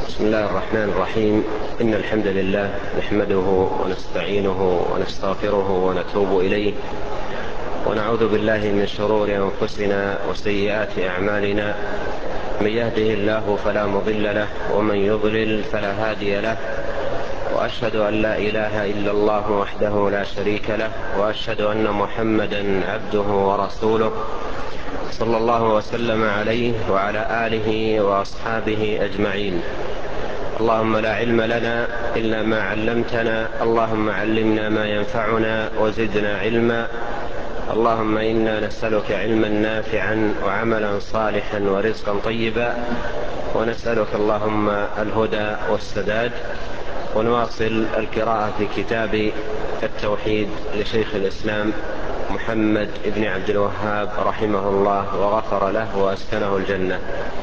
بسم الله الرحمن الرحيم. إن الحمد لله نحمده ونستعينه ونستغفره ونتوب إليه، ونعوذ بالله من شرور أنفسنا وسيئات أعمالنا. من يهده الله فلا مضل له، ومن يضلل فلا هادي له. وأشهد أن لا إله إلا الله وحده لا شريك له، وأشهد أن محمدا عبده ورسوله صلى الله وسلم عليه وعلى آله وأصحابه أجمعين. اللهم لا علم لنا إلا ما علمتنا، اللهم علمنا ما ينفعنا وزدنا علما. اللهم إنا نسألك علما نافعا وعملا صالحا ورزقا طيبا، ونسألك اللهم الهدى والسداد. ونواصل القراءة في كتاب التوحيد لشيخ الإسلام محمد بن عبد الوهاب رحمه الله وغفر له وأسكنه الجنة.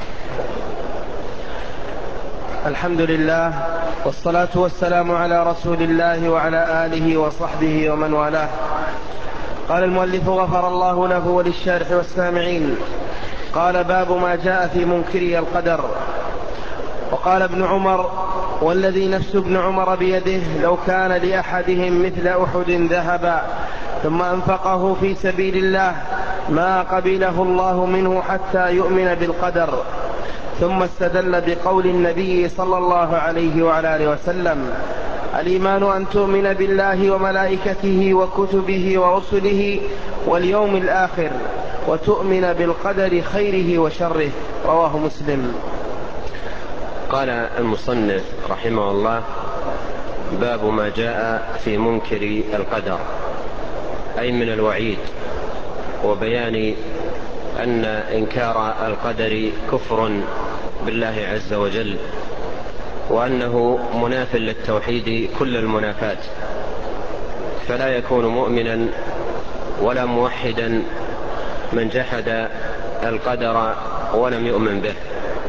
الحمد لله، والصلاة والسلام على رسول الله وعلى آله وصحبه ومن والاه. قال المؤلف غفر الله له وللشارح والسامعين. قال: باب ما جاء في منكري القدر. وقال ابن عمر: والذي نفس ابن عمر بيده لو كان لأحدهم مثل أحد ذهبا ثم أنفقه في سبيل الله ما قبله الله منه حتى يؤمن بالقدر. ثم استدل بقول النبي صلى الله عليه وعلى آله وسلم: الإيمان أن تؤمن بالله وملائكته وكتبه ورسله واليوم الآخر وتؤمن بالقدر خيره وشره. رواه مسلم. قال المصنف رحمه الله: باب ما جاء في منكر القدر، أي من الوعيد وبيان أن إنكار القدر كفر بالله عز وجل، وأنه مناف للتوحيد كل المنافات، فلا يكون مؤمنا ولا موحدا من جحد القدر ولم يؤمن به.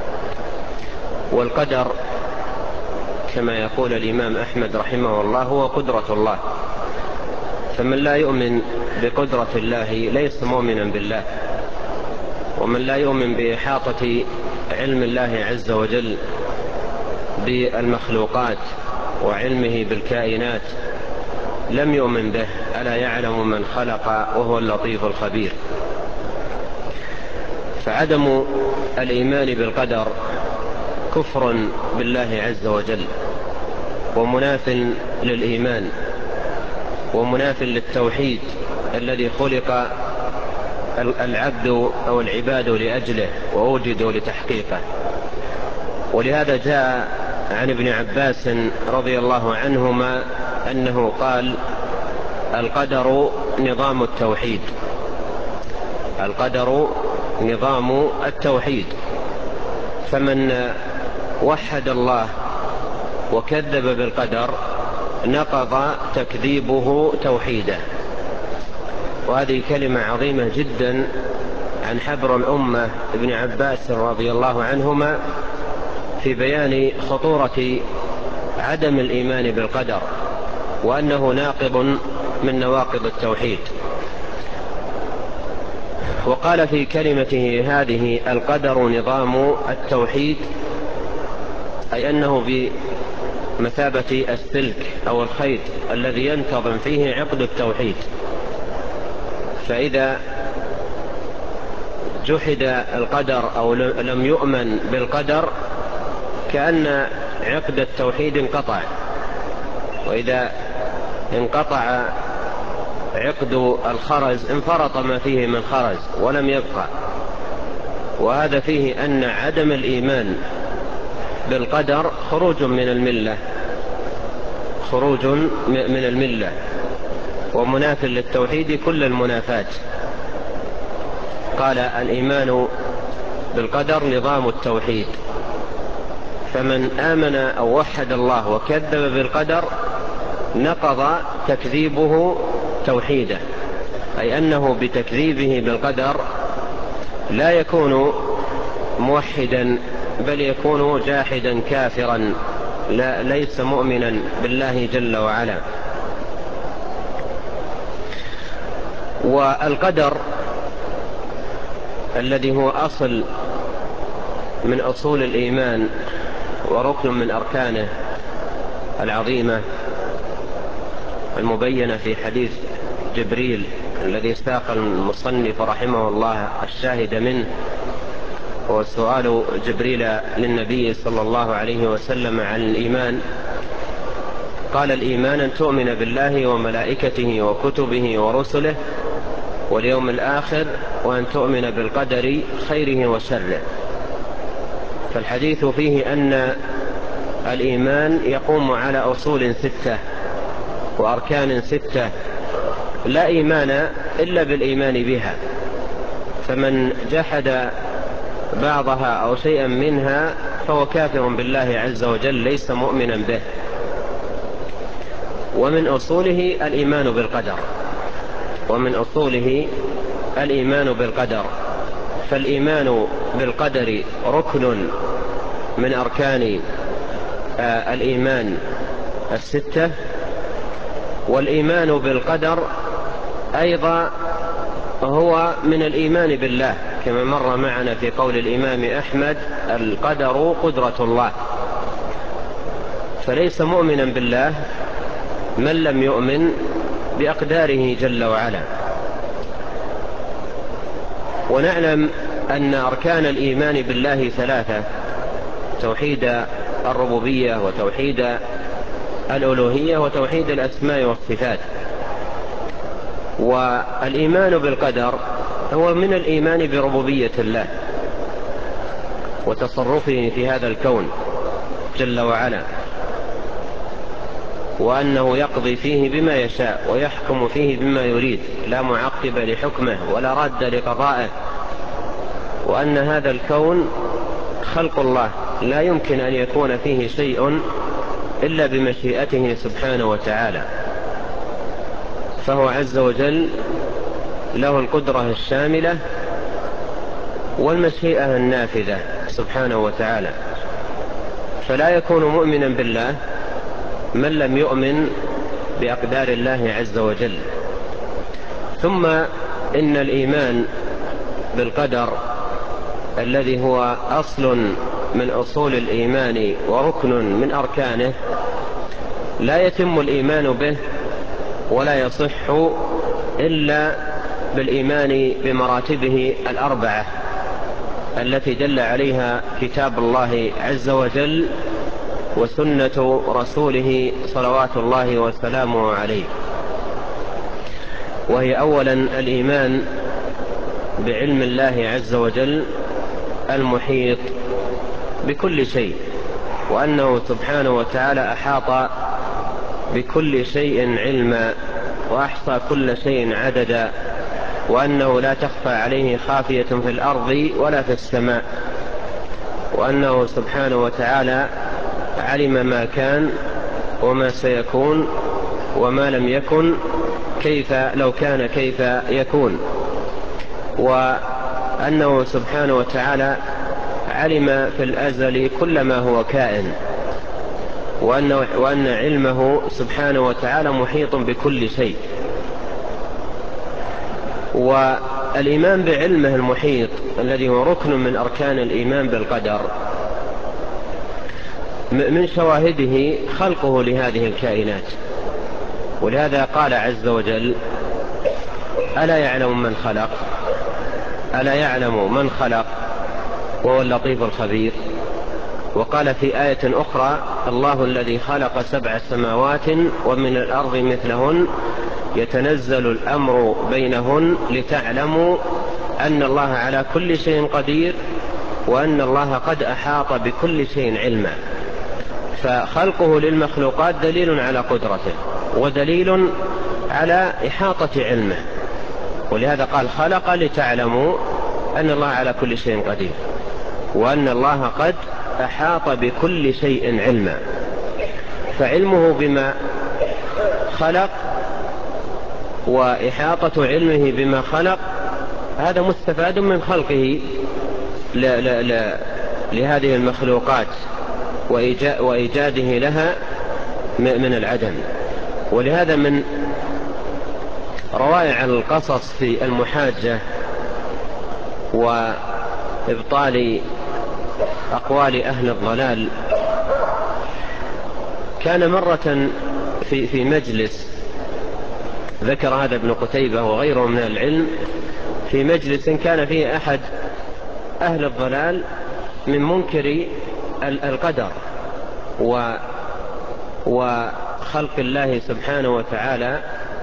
والقدر كما يقول الإمام أحمد رحمه الله هو قدرة الله، فمن لا يؤمن بقدرة الله ليس مؤمنا بالله. ومن لا يؤمن بإحاطة علم الله عز وجل بالمخلوقات وعلمه بالكائنات لم يؤمن به. ألا يعلم من خلق وهو اللطيف الخبير. فعدم الإيمان بالقدر كفر بالله عز وجل، ومناف للإيمان، ومناف للتوحيد الذي خلق العبد أو العباد لأجله ووجدوا لتحقيقه. ولهذا جاء عن ابن عباس رضي الله عنهما أنه قال: القدر نظام التوحيد. القدر نظام التوحيد، فمن وحد الله وكذب بالقدر نقض تكذيبه توحيده. وهذه كلمة عظيمة جدا عن حبر الأمة ابن عباس رضي الله عنهما في بيان خطورة عدم الإيمان بالقدر، وأنه ناقض من نواقض التوحيد. وقال في كلمته هذه: القدر نظام التوحيد، أي أنه بمثابة السلك أو الخيط الذي ينتظم فيه عقد التوحيد. فإذا جحد القدر أو لم يؤمن بالقدر كأن عقد التوحيد انقطع، وإذا انقطع عقد الخرز انفرط ما فيه من خرز ولم يبقى. وهذا فيه أن عدم الإيمان بالقدر خروج من الملة، خروج من الملة، ومناف للتوحيد كل المنافات. قال: الإيمان بالقدر نظام التوحيد، فمن آمن أو وحد الله وكذب بالقدر نقض تكذيبه توحيده، أي أنه بتكذيبه بالقدر لا يكون موحدا، بل يكون جاحدا كافرا، ليس مؤمنا بالله جل وعلا. والقدر الذي هو أصل من أصول الإيمان وركن من أركانه العظيمة المبينة في حديث جبريل الذي ساق المصنف رحمه الله الشاهد منه، هو سؤال جبريل للنبي صلى الله عليه وسلم عن الإيمان. قال: الإيمان أن تؤمن بالله وملائكته وكتبه ورسله واليوم الآخر، وأن تؤمن بالقدر خيره وشره. فالحديث فيه أن الإيمان يقوم على أصول 6 وأركان 6 لا إيمان إلا بالإيمان بها، فمن جحد بعضها أو شيئا منها فهو كافر بالله عز وجل ليس مؤمنا به. ومن أصوله الإيمان بالقدر، ومن أصوله الإيمان بالقدر. فالإيمان بالقدر ركن من أركان الإيمان 6، والإيمان بالقدر أيضا هو من الإيمان بالله، كما مر معنا في قول الإمام أحمد: القدر قدرة الله. فليس مؤمنا بالله من لم يؤمن بأقداره جل وعلا. ونعلم أن أركان الإيمان بالله 3: توحيد الربوبية، وتوحيد الألوهية، وتوحيد الأسماء والصفات. والإيمان بالقدر هو من الإيمان بربوبية الله وتصرفه في هذا الكون جل وعلا، وأنه يقضي فيه بما يشاء ويحكم فيه بما يريد، لا معقب لحكمه ولا راد لقضائه، وأن هذا الكون خلق الله لا يمكن أن يكون فيه شيء إلا بمشيئته سبحانه وتعالى. فهو عز وجل له القدرة الشاملة والمشيئة النافذة سبحانه وتعالى. فلا يكون مؤمنا بالله من لم يؤمن بأقدار الله عز وجل. ثم إن الإيمان بالقدر الذي هو أصل من أصول الإيمان وركن من أركانه لا يتم الإيمان به ولا يصح إلا بالإيمان بمراتبه 4 التي دل عليها كتاب الله عز وجل وسنة رسوله صلوات الله وسلامه عليه. وهي أولا الإيمان بعلم الله عز وجل المحيط بكل شيء، وأنه سبحانه وتعالى أحاط بكل شيء علما وأحصى كل شيء عددا، وأنه لا تخفى عليه خافية في الأرض ولا في السماء، وأنه سبحانه وتعالى علم ما كان وما سيكون وما لم يكن كيف لو كان كيف يكون، وأنه سبحانه وتعالى علم في الأزل كل ما هو كائن، وأن علمه سبحانه وتعالى محيط بكل شيء. والإيمان بعلمه المحيط الذي هو ركن من أركان الإيمان بالقدر من شواهده خلقه لهذه الكائنات. ولهذا قال عز وجل: ألا يعلم من خلق؟ ألا يعلم من خلق وهو اللطيف الخبير. وقال في آية أخرى: الله الذي خلق 7 سماوات ومن الأرض مثلهن يتنزل الأمر بينهن لتعلموا أن الله على كل شيء قدير وأن الله قد أحاط بكل شيء علما. فخلقه للمخلوقات دليل على قدرته ودليل على إحاطة علمه، ولهذا قال: خلق لتعلموا أن الله على كل شيء قدير وأن الله قد أحاط بكل شيء علما. فعلمه بما خلق وإحاطة علمه بما خلق هذا مستفاد من خلقه لهذه المخلوقات وإيجاده لها من العدم. ولهذا من روائع القصص في المحاجة وإبطال أقوال أهل الضلال كان مرة في مجلس، ذكر هذا ابن قتيبة وغيره من العلم، في مجلس كان فيه أحد أهل الضلال من منكر القدر وخلق الله سبحانه وتعالى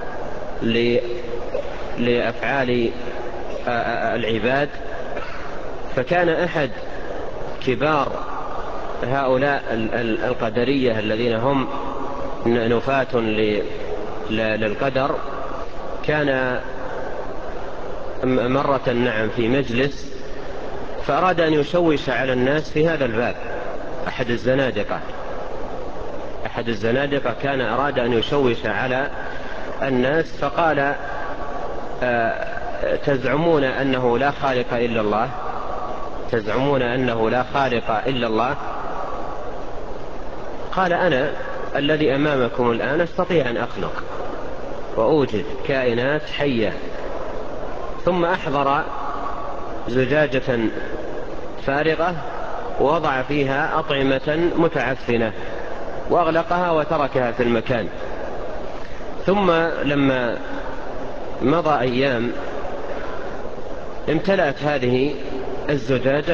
لأفعال العباد. فكان أحد كبار هؤلاء القدرية الذين هم نفاة للقدر، كان مرة في مجلس فأراد أن يشوش على الناس في هذا الباب. أحد الزنادقة كان أراد أن يشوش على الناس فقال: تزعمون أنه لا خالق إلا الله؟ تزعمون أنه لا خالق إلا الله؟ قال: أنا الذي أمامكم الآن أستطيع أن أخلق وأوجد كائنات حية. ثم أحضر زجاجة فارغة ووضع فيها أطعمة متعفنة وأغلقها وتركها في المكان. ثم لما مضى أيام امتلأت هذه الزجاجة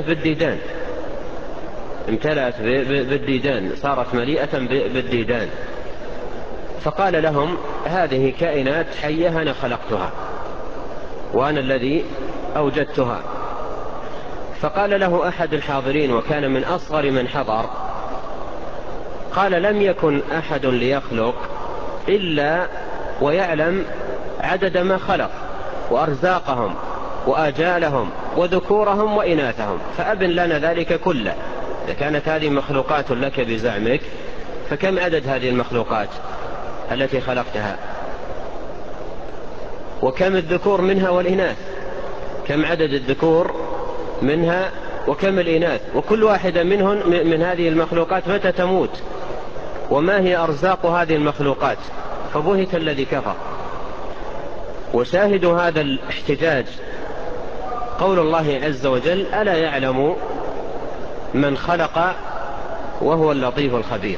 بالديدان، صارت مليئة بالديدان. فقال لهم: هذه كائنات حية أنا خلقتها وأنا الذي أوجدتها. فقال له أحد الحاضرين وكان من أصغر من حضر، قال: لم يكن أحد ليخلق إلا ويعلم عدد ما خلق وأرزاقهم وآجالهم وذكورهم وإناثهم، فأبن لنا ذلك كله. إذا كانت هذه مخلوقات لك بزعمك، فكم عدد هذه المخلوقات التي خلقتها؟ وكم الذكور منها والإناث؟ كم عدد الذكور منها وكم الإناث؟ وكل واحدة من هذه المخلوقات متى تموت؟ وما هي أرزاق هذه المخلوقات؟ فبهت الذي كفر. وشاهد هذا الاحتجاج قول الله عز وجل: ألا يعلم من خلق وهو اللطيف الخبير.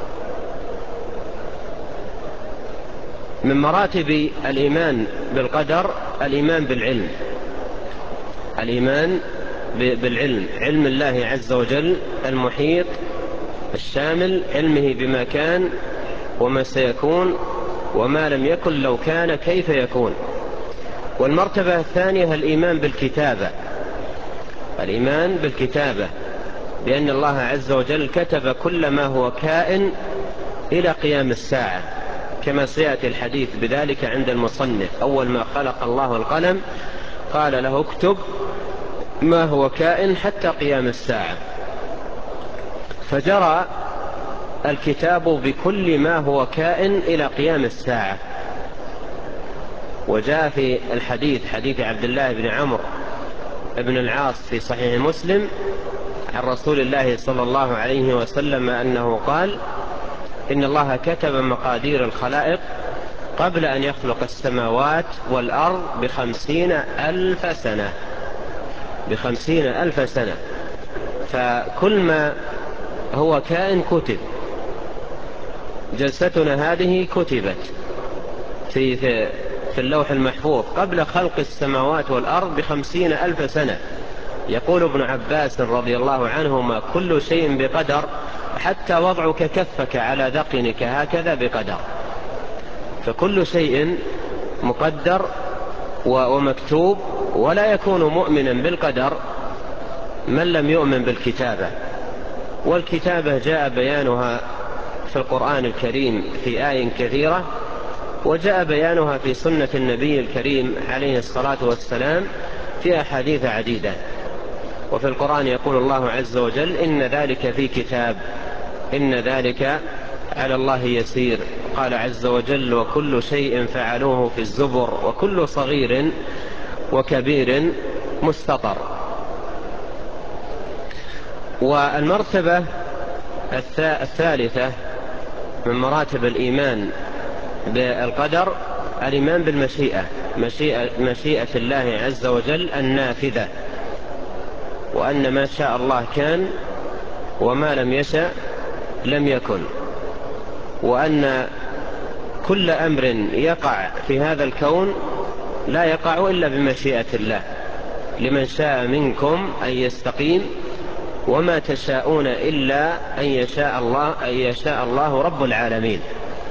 من مراتب الإيمان بالقدر الإيمان بالعلم، الإيمان بالعلم، علم الله عز وجل المحيط الشامل، علمه بما كان وما سيكون وما لم يكن لو كان كيف يكون. والمرتبة الثانية الإيمان بالكتابة، الإيمان بالكتابة، بأن الله عز وجل كتب كل ما هو كائن إلى قيام الساعة، كما سيأتي الحديث بذلك عند المصنف: أول ما خلق الله القلم قال له: اكتب ما هو كائن حتى قيام الساعة. فجرى الكتاب بكل ما هو كائن إلى قيام الساعة. وجاء في الحديث، حديث عبد الله بن عمرو بن العاص في صحيح مسلم، عن رسول الله صلى الله عليه وسلم أنه قال: إن الله كتب مقادير الخلائق قبل أن يخلق السماوات والأرض ب50,000 سنة، ب50,000 سنة. فكل ما هو كائن كتب. جلستنا هذه كتبت في اللوح المحفوظ قبل خلق السماوات والأرض ب50,000 سنة. يقول ابن عباس رضي الله عنهما: كل شيء بقدر، حتى وضعك كفك على ذقنك هكذا بقدر. فكل شيء مقدر ومكتوب. ولا يكون مؤمنا بالقدر من لم يؤمن بالكتابة. والكتابة جاء بيانها في القرآن الكريم في آي كثيرة، وجاء بيانها في سنة النبي الكريم عليه الصلاة والسلام في أحاديث عديدة. وفي القرآن يقول الله عز وجل: إن ذلك في كتاب، إن ذلك على الله يسير. قال عز وجل: وكل شيء فعلوه في الزبر، وكل صغير وكبير مستطر. والمرتبة الثالثة من مراتب الإيمان بالقدر الإيمان بالمشيئة، مشيئة الله عز وجل النافذة، وأن ما شاء الله كان وما لم يشأ لم يكن. وأن كل أمر يقع في هذا الكون لا يقع إلا بمشيئة الله، لمن شاء منكم أن يستقيم وما تشاءون إلا أن يشاء الله رب العالمين.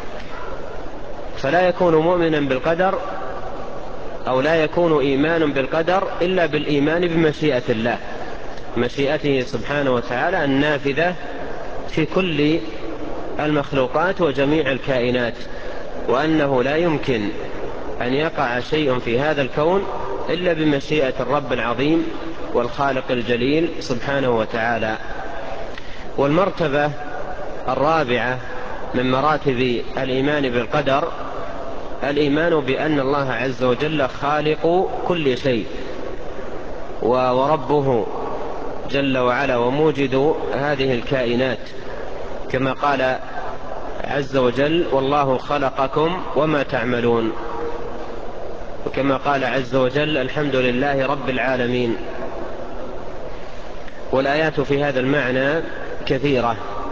فلا يكون مؤمنا بالقدر أو لا يكون إيمان بالقدر إلا بالإيمان بمشيئة الله، مشيئته سبحانه وتعالى النافذة في كل المخلوقات وجميع الكائنات، وأنه لا يمكن أن يقع شيء في هذا الكون إلا بمشيئة الرب العظيم والخالق الجليل سبحانه وتعالى. والمرتبة الرابعة من مراتب الإيمان بالقدر الإيمان بأن الله عز وجل خالق كل شيء وربه جل وعلا وموجد هذه الكائنات، كما قال عز وجل: والله خلقكم وما تعملون، وكما قال عز وجل: الحمد لله رب العالمين. والآيات في هذا المعنى كثيرة.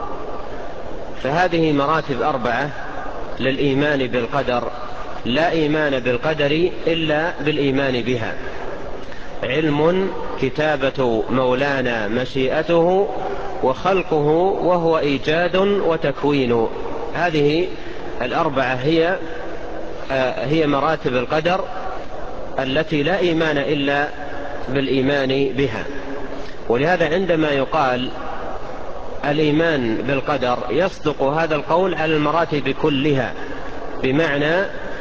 فهذه مراتب 4 للإيمان بالقدر، لا إيمان بالقدر إلا بالإيمان بها: علم، كتابة مولانا مشيئته، وخلقه وهو إيجاد وتكوين. هذه 4 هي مراتب القدر التي لا إيمان إلا بالإيمان بها. ولهذا عندما يقال الإيمان بالقدر يصدق هذا القول على المراتب كلها، بمعنى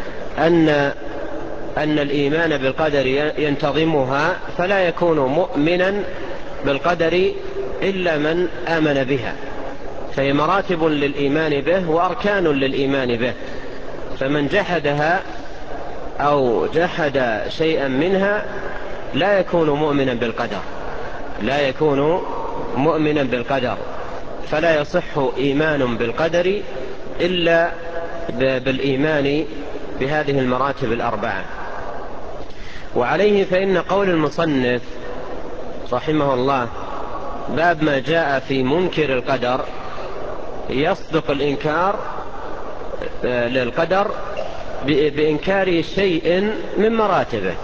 أن الإيمان بالقدر ينتظمها، فلا يكون مؤمنا بالقدر إلا من آمن بها، فهي مراتب للإيمان به وأركان للإيمان به. فمن جحدها أو جحد شيئا منها لا يكون مؤمنا بالقدر، لا يكون مؤمنا بالقدر، فلا يصح إيمان بالقدر إلا بالإيمان بهذه المراتب 4. وعليه فإن قول المصنف رحمه الله باب ما جاء في منكر القدر يصدق الإنكار للقدر بإنكار شيء من مراتبه،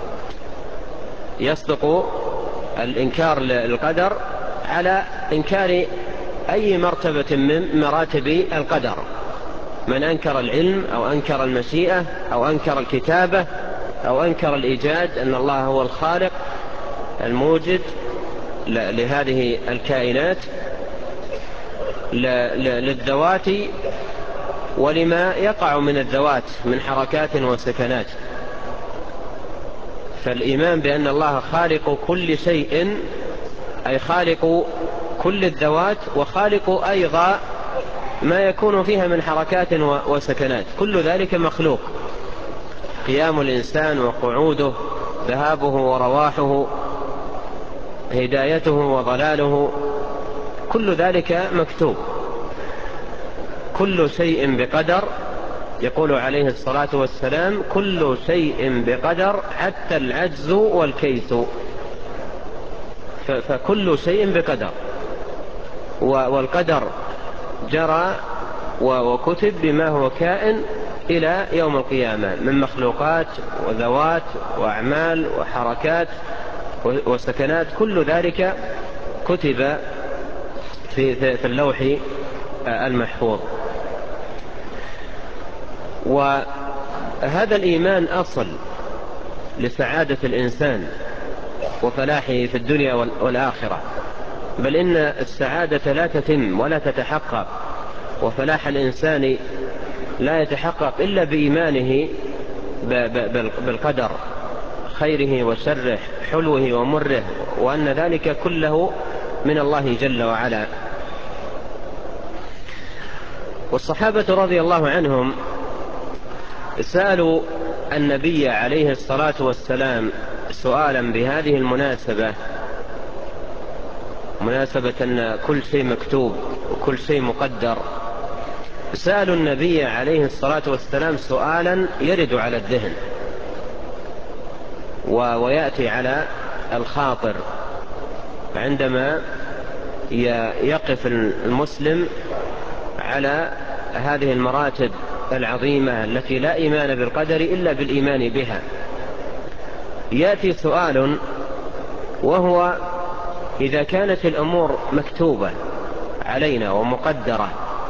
يصدق الإنكار للقدر على إنكار أي مرتبة من مراتب القدر. من أنكر العلم أو أنكر المشيئة أو أنكر الكتابة أو أنكر الإيجاد، أن الله هو الخالق الموجد لهذه الكائنات للذوات ولما يقع من الذوات من حركات وسكنات. فالإيمان بأن الله خالق كل شيء أي خالق كل الذوات، وخالق أيضا ما يكون فيها من حركات وسكنات، كل ذلك مخلوق: قيام الإنسان وقعوده، ذهابه ورواحه، هدايته وضلاله، كل ذلك مكتوب. كل شيء بقدر، يقول عليه الصلاة والسلام: كل شيء بقدر حتى العجز والكيس. فكل شيء بقدر، والقدر جرى وكتب بما هو كائن إلى يوم القيامة من مخلوقات وذوات وأعمال وحركات وسكنات، كل ذلك كتب في اللوح المحفوظ. وهذا الإيمان أصل لسعادة الإنسان وفلاحه في الدنيا والآخرة، بل إن السعادة لا تتم ولا تتحقق، وفلاح الإنسان لا يتحقق إلا بإيمانه بالقدر، خيره وشره، حلوه ومره، وأن ذلك كله من الله جل وعلا. والصحابة رضي الله عنهم سألوا النبي عليه الصلاة والسلام سؤالا بهذه المناسبة، مناسبة أن كل شيء مكتوب وكل شيء مقدر. سألوا النبي عليه الصلاة والسلام سؤالا يرد على الذهن ويأتي على الخاطر عندما يقف المسلم على هذه المراتب العظيمة التي لا إيمان بالقدر إلا بالإيمان بها. يأتي سؤال، وهو إذا كانت الأمور مكتوبة علينا ومقدرة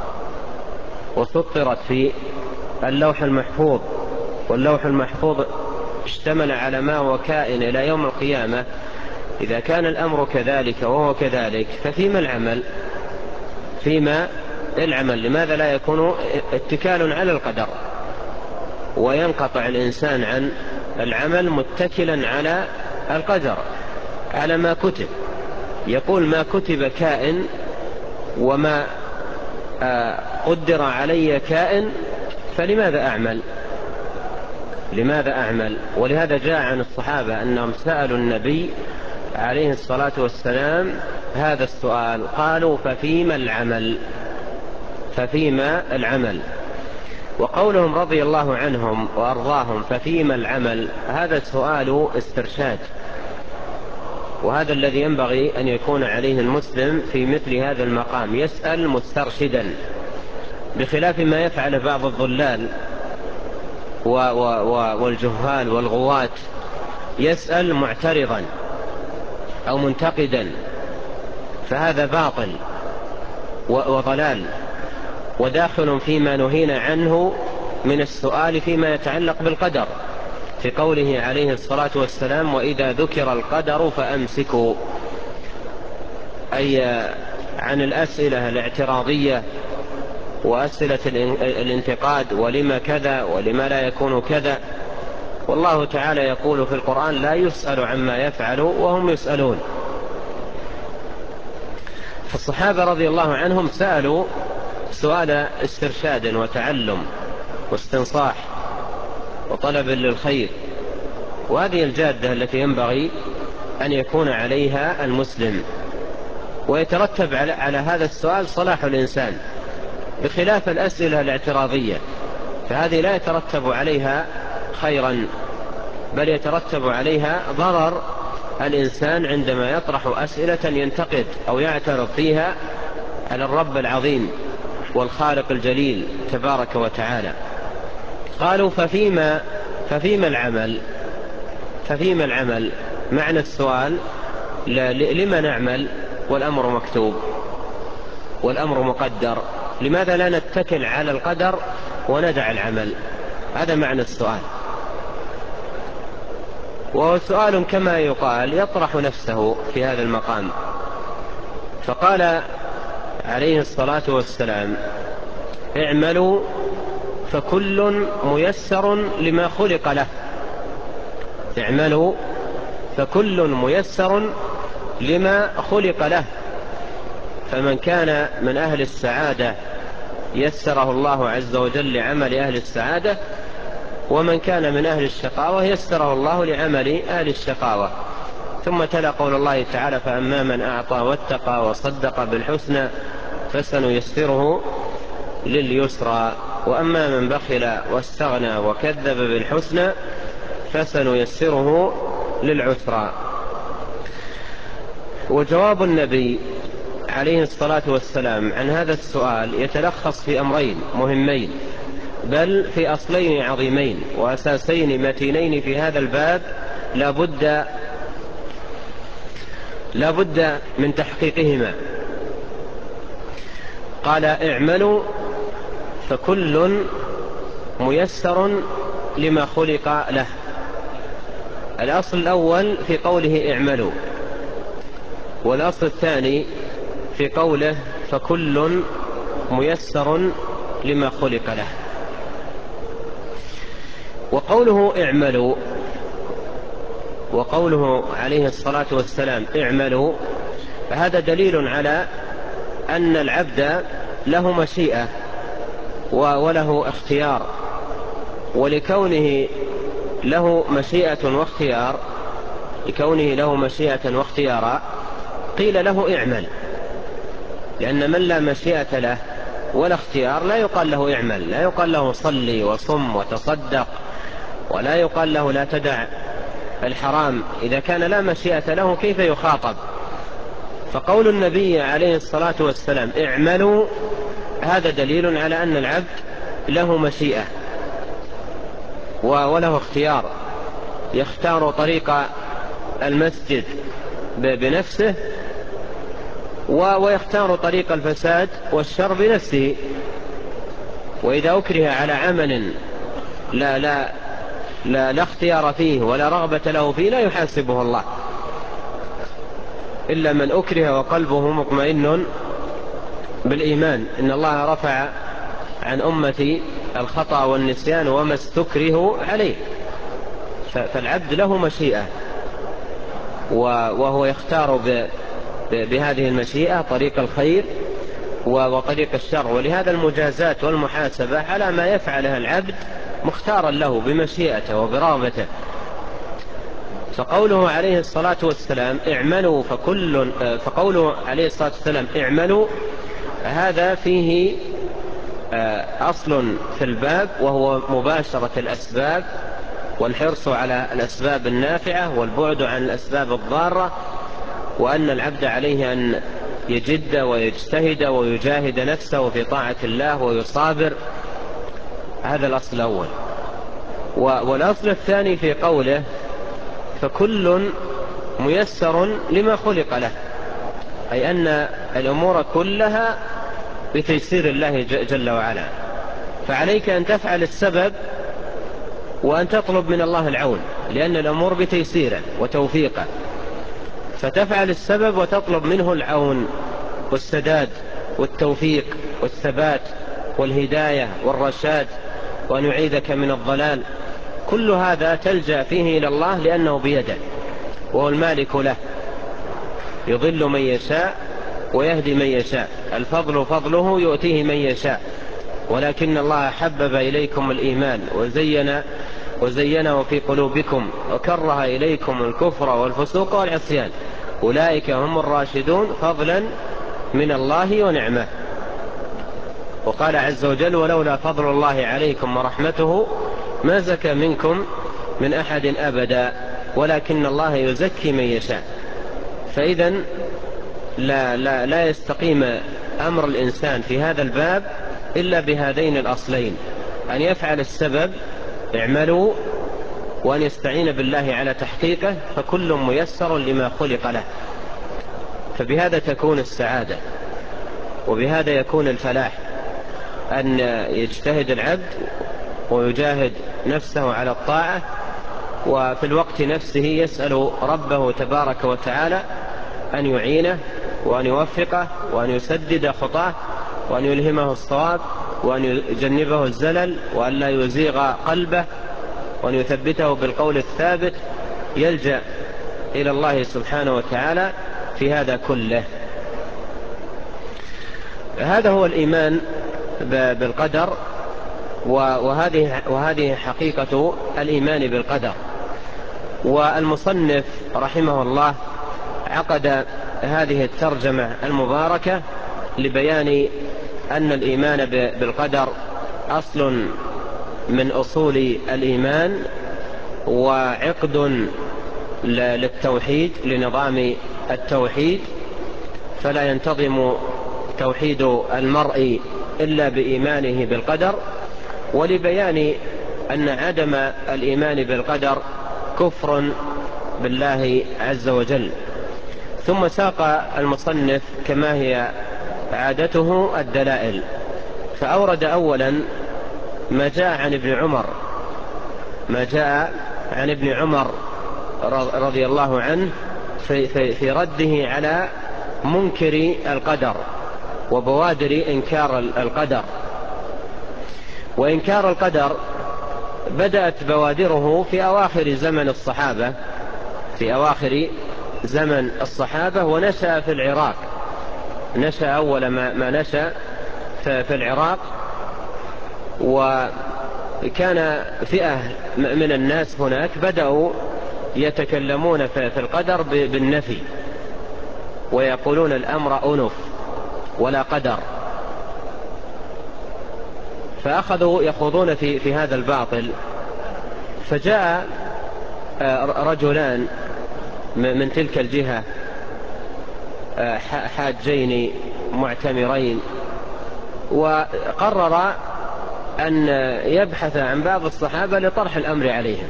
وسطرت في اللوح المحفوظ، واللوح المحفوظ اشتمل على ما هو كائن إلى يوم القيامة، إذا كان الأمر كذلك وهو كذلك ففيما العمل؟ فيما العمل؟ لماذا لا يكون اتكال على القدر وينقطع الإنسان عن العمل متكلا على القدر، على ما كتب؟ يقول ما كتب كائن، وما قدر علي كائن، فلماذا أعمل؟ لماذا أعمل؟ ولهذا جاء عن الصحابة أنهم سألوا النبي عليه الصلاة والسلام هذا السؤال، قالوا ففيما العمل؟ ففيما العمل؟ وقولهم رضي الله عنهم وأرضاهم ففيما العمل، هذا سؤال استرشاد، وهذا الذي ينبغي أن يكون عليه المسلم في مثل هذا المقام، يسأل مسترشدا، بخلاف ما يفعل بعض الضلال والجهال والغواة، يسأل معترضا أو منتقدا، فهذا باطل وضلال وداخل فيما نهينا عنه من السؤال فيما يتعلق بالقدر، في قوله عليه الصلاة والسلام وإذا ذكر القدر فأمسكوا، أي عن الأسئلة الاعتراضية وأسئلة الانتقاد، ولما كذا ولما لا يكون كذا. والله تعالى يقول في القرآن لا يسأل عما يفعل وهم يسألون. فالصحابة رضي الله عنهم سألوا سؤال استرشاد وتعلم واستنصاح وطلب للخير، وهذه الجادة التي ينبغي أن يكون عليها المسلم، ويترتب على هذا السؤال صلاح الإنسان، بخلاف الأسئلة الاعتراضية، فهذه لا يترتب عليها خيرا، بل يترتب عليها ضرر الإنسان عندما يطرح أسئلة ينتقد أو يعترض فيها على الرب العظيم والخالق الجليل تبارك وتعالى. قالوا ففيما العمل؟ ففيما العمل؟ معنى السؤال لما نعمل والأمر مكتوب والأمر مقدر؟ لماذا لا نتكل على القدر وندع العمل؟ هذا معنى السؤال، وهو سؤال كما يقال يطرح نفسه في هذا المقام. فقال عليه الصلاة والسلام اعملوا فكل ميسر لما خلق له. اعملوا فكل ميسر لما خلق له، فمن كان من أهل السعادة يسره الله عز وجل لعمل أهل السعادة، ومن كان من أهل الشقاوة يسره الله لعمل أهل الشقاوة. ثم تلا قول الله تعالى فأما من أعطى واتقى وصدق بالحسنى فسنيسره لليسرى، وأما من بخل واستغنى وكذب بالحسنى فسنيسره للعسرى. وجواب النبي عليه الصلاة والسلام عن هذا السؤال يتلخص في أمرين مهمين، بل في أصلين عظيمين وأساسين متينين في هذا الباب لا بد من تحقيقهما. قال اعملوا فكل ميسر لما خلق له. الأصل الأول في قوله اعملوا، والأصل الثاني في قوله فكل ميسر لما خلق له. وقوله اعملوا وقوله عليه الصلاة والسلام اعملوا، فهذا دليل على أن العبد له مشيئة وله اختيار، ولكونه له مشيئة واختيارا قيل له اعمل، لأن من لا مشيئة له ولا اختيار لا يقال له اعمل، لا يقال له صلي وصم وتصدق، ولا يقال له لا تدع الحرام. إذا كان لا مشيئة له كيف يخاطب؟ فقول النبي عليه الصلاة والسلام اعملوا هذا دليل على أن العبد له مشيئة وله اختيار، يختار طريق المسجد بنفسه ويختار طريق الفساد والشر بنفسه. وإذا أكره على عمل لا اختيار فيه ولا رغبة له فيه لا يحاسبه الله، إلا من أكره وقلبه مطمئن بالإيمان. إن الله رفع عن أمتي الخطأ والنسيان وما استكرهوا عليه. فالعبد له مشيئة وهو يختار بهذه المشيئة طريق الخير وطريق الشر. ولهذا المجازات والمحاسبة على ما يفعلها العبد مختارا له بمشيئته وبرغبته. فقوله عليه الصلاة والسلام اعملوا فقوله عليه الصلاة والسلام اعملوا، هذا فيه أصل في الباب، وهو مباشرة الأسباب والحرص على الأسباب النافعة والبعد عن الأسباب الضارة، وأن العبد عليه أن يجد ويجتهد ويجاهد نفسه في طاعة الله ويصابر. هذا الأصل الأول. والأصل الثاني في قوله فكل ميسر لما خلق له، أي أن الأمور كلها بتيسير الله جل وعلا. فعليك أن تفعل السبب وأن تطلب من الله العون، لأن الأمور بتيسيره وتوفيقه. فتفعل السبب وتطلب منه العون والسداد والتوفيق والثبات والهداية والرشاد، وأن يعيذك من الضلال. كل هذا تلجأ فيه إلى الله لأنه بيده وهو المالك له، يضل من يشاء ويهدي من يشاء. الفضل فضله يؤتيه من يشاء، ولكن الله حبب إليكم الإيمان وزينه في قلوبكم وكره إليكم الكفر والفسوق والعصيان، أولئك هم الراشدون فضلا من الله ونعمه. وقال عز وجل ولولا فضل الله عليكم ورحمته ما زكى منكم من أحد أبدا ولكن الله يزكي من يشاء. فإذا لا يستقيم أمر الإنسان في هذا الباب إلا بهذين الأصلين: أن يفعل السبب اعملوا، وأن يستعين بالله على تحقيقه، فكل ميسر لما خلق له. فبهذا تكون السعادة وبهذا يكون الفلاح، أن يجتهد العبد ويجاهد نفسه على الطاعة، وفي الوقت نفسه يسأل ربه تبارك وتعالى أن يعينه وأن يوفقه وأن يسدد خطاه وأن يلهمه الصواب وأن يجنبه الزلل وأن لا يزيغ قلبه وأن يثبته بالقول الثابت. يلجأ إلى الله سبحانه وتعالى في هذا كله. هذا هو الإيمان بالقدر، وهذه حقيقة الإيمان بالقدر. والمصنف رحمه الله عقد هذه الترجمة المباركة لبيان أن الإيمان بالقدر أصل من أصول الإيمان وعقد للتوحيد، لنظام التوحيد، فلا ينتظم توحيد المرء إلا بإيمانه بالقدر، ولبيان أن عدم الإيمان بالقدر كفر بالله عز وجل. ثم ساق المصنف كما هي عادته الدلائل، فأورد أولا ما جاء عن ابن عمر رضي الله عنه في رده على منكر القدر وبوادر إنكار القدر. وإنكار القدر بدأت بوادره في أواخر زمن الصحابة ونشأ في العراق. نشأ أول ما نشأ في العراق، وكان فئة من الناس هناك بدأوا يتكلمون في القدر بالنفي، ويقولون الأمر أنف ولا قدر. فأخذوا يخوضون في هذا الباطل. فجاء رجلان من تلك الجهة، حاجين معتمرين، وقرر أن يبحث عن بعض الصحابة لطرح الأمر عليهم،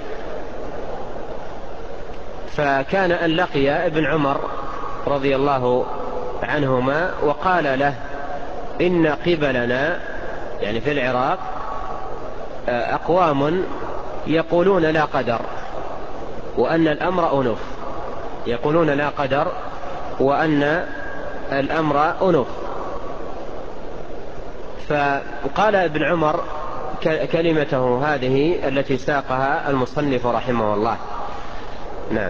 فكان أن لقي ابن عمر رضي الله عنهما وقال له: إن قبلنا، يعني في العراق، أقوام يقولون لا قدر وأن الأمر أنف، يقولون لا قدر وأن الأمر أنف. فقال ابن عمر كلمته هذه التي ساقها المصنف رحمه الله. نعم.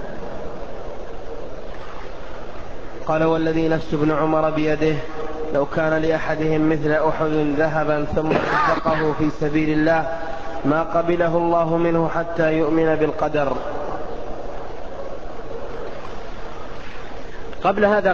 قال: والذي نفس ابن عمر بيده لو كان لأحدهم مثل أحد ذهبا ثم أنفقه في سبيل الله ما قبله الله منه حتى يؤمن بالقدر. قبل هذا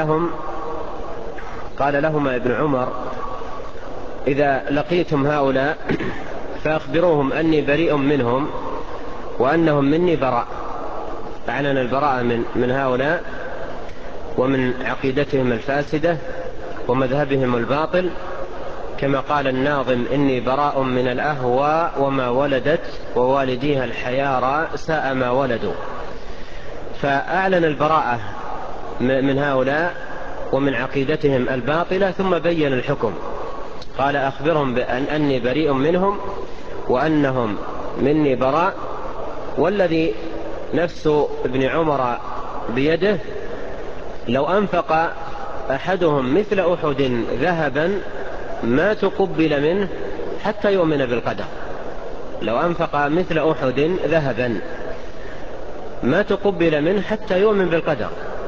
قال لهما ابن عمر: إذا لقيتم هؤلاء فأخبروهم أني بريء منهم وأنهم مني براء. أعلن البراءة من هؤلاء ومن عقيدتهم الفاسدة ومذهبهم الباطل، كما قال الناظم: إني براء من الأهواء وما ولدت ووالديها الحيارى ساء ما ولدوا. فأعلن البراءة من هؤلاء ومن عقيدتهم الباطلة، ثم بين الحكم. قال: أخبرهم أني بريء منهم وأنهم مني براء، والذي نفس ابن عمر بيده لو أنفق أحدهم مثل أحد ذهبا ما تقبل منه حتى يؤمن بالقدر. لو أنفق مثل أحد ذهبا ما تقبل منه حتى يؤمن بالقدر.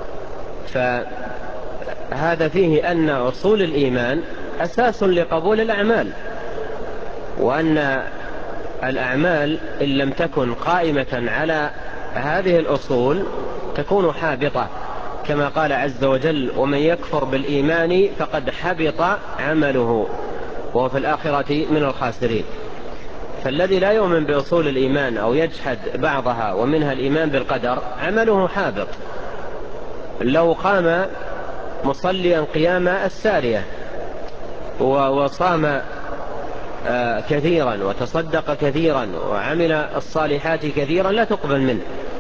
فهذا فيه أن أصول الإيمان أساس لقبول الأعمال، وأن الأعمال إن لم تكن قائمة على هذه الأصول تكون حابطة، كما قال عز وجل: ومن يكفر بالإيمان فقد حبط عمله وهو في الآخرة من الخاسرين. فالذي لا يؤمن بأصول الإيمان أو يجحد بعضها ومنها الإيمان بالقدر عمله حابط. لو قام مصليا قيام السارية وصام كثيرا وتصدق كثيرا وعمل الصالحات كثيرا لا تقبل منه.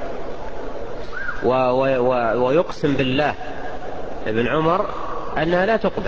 ويقسم بالله ابن عمر أنها لا تقبل،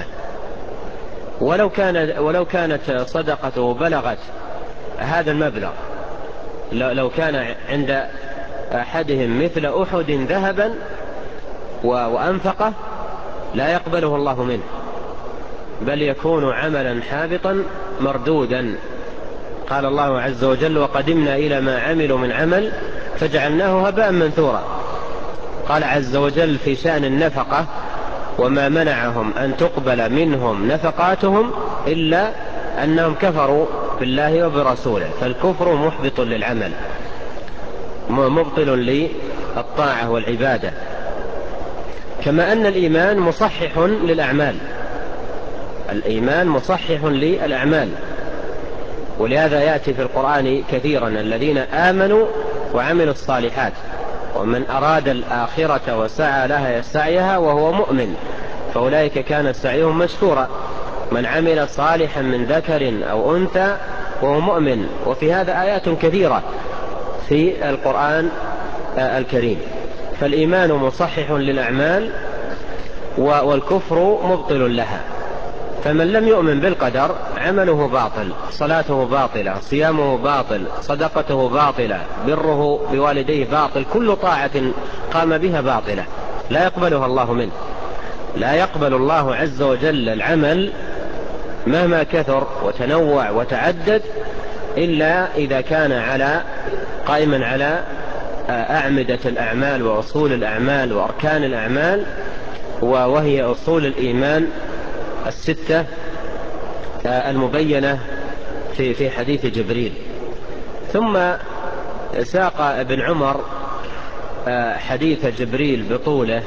ولو كانت صدقته بلغت هذا المبلغ. لو كان عند أحدهم مثل أحد ذهبا وأنفقه لا يقبله الله منه، بل يكون عملا حابطا مردودا. قال الله عز وجل: وقدمنا إلى ما عملوا من عمل فجعلناه هباء منثورا. قال عز وجل في شأن النفقة: وما منعهم أن تقبل منهم نفقاتهم إلا أنهم كفروا بالله وبرسوله. فالكفر محبط للعمل، مبطل للطاعة والعبادة. كما أن الإيمان مصحح للأعمال، الإيمان مصحح للأعمال، ولهذا يأتي في القرآن كثيرا: الذين آمنوا وعملوا الصالحات ومن أراد الآخرة وسعى لها يسعيها وهو مؤمن فأولئك كان سعيهم مشكورا. من عمل صالحا من ذكر أو أنثى وهو مؤمن. وفي هذا آيات كثيرة في القرآن الكريم. فالإيمان مصحح للأعمال والكفر مبطل لها. فمن لم يؤمن بالقدر عمله باطل، صلاته باطلة، صيامه باطل، صدقته باطلة، بره بوالديه باطل، كل طاعة قام بها باطلة لا يقبلها الله منه. لا يقبل الله عز وجل العمل مهما كثر وتنوع وتعدد إلا إذا كان قائما على أعمدة الأعمال وأصول الأعمال وأركان الأعمال، وهي أصول الإيمان الستة المبينة في حديث جبريل. ثم ساق ابن عمر حديث جبريل بطوله،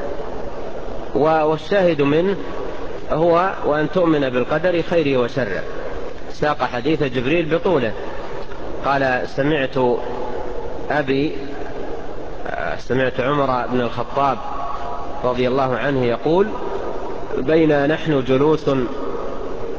والشاهد منه هو وأن تؤمن بالقدر خيره وشره. ساق حديث جبريل بطوله. قال: سمعت عمر بن الخطاب رضي الله عنه يقول: بين نحن جلوس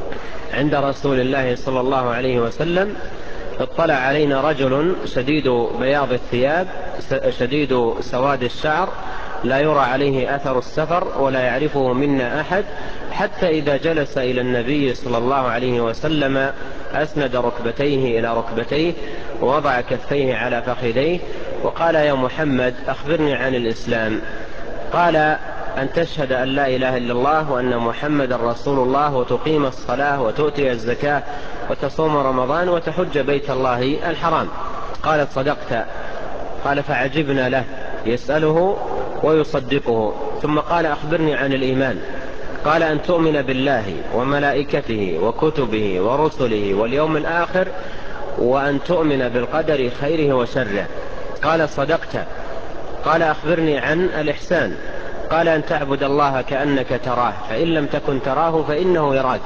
عند رسول الله صلى الله عليه وسلم اطلع علينا رجل شديد بياض الثياب شديد سواد الشعر لا يرى عليه أثر السفر ولا يعرفه منا أحد، حتى إذا جلس إلى النبي صلى الله عليه وسلم أسند ركبتيه إلى ركبتيه ووضع كفيه على فخذيه وقال: يا محمد أخبرني عن الإسلام. قال: أن تشهد أن لا إله إلا الله وأن محمد رسول الله وتقيم الصلاة وتؤتي الزكاة وتصوم رمضان وتحج بيت الله الحرام. قالت: صدقت. قال: فعجبنا له يسأله ويصدقه. ثم قال: أخبرني عن الإيمان. قال: أن تؤمن بالله وملائكته وكتبه ورسله واليوم الآخر وأن تؤمن بالقدر خيره وشره. قال: صدقت. قال: أخبرني عن الإحسان. قال: أن تعبد الله كأنك تراه فإن لم تكن تراه فإنه يراك.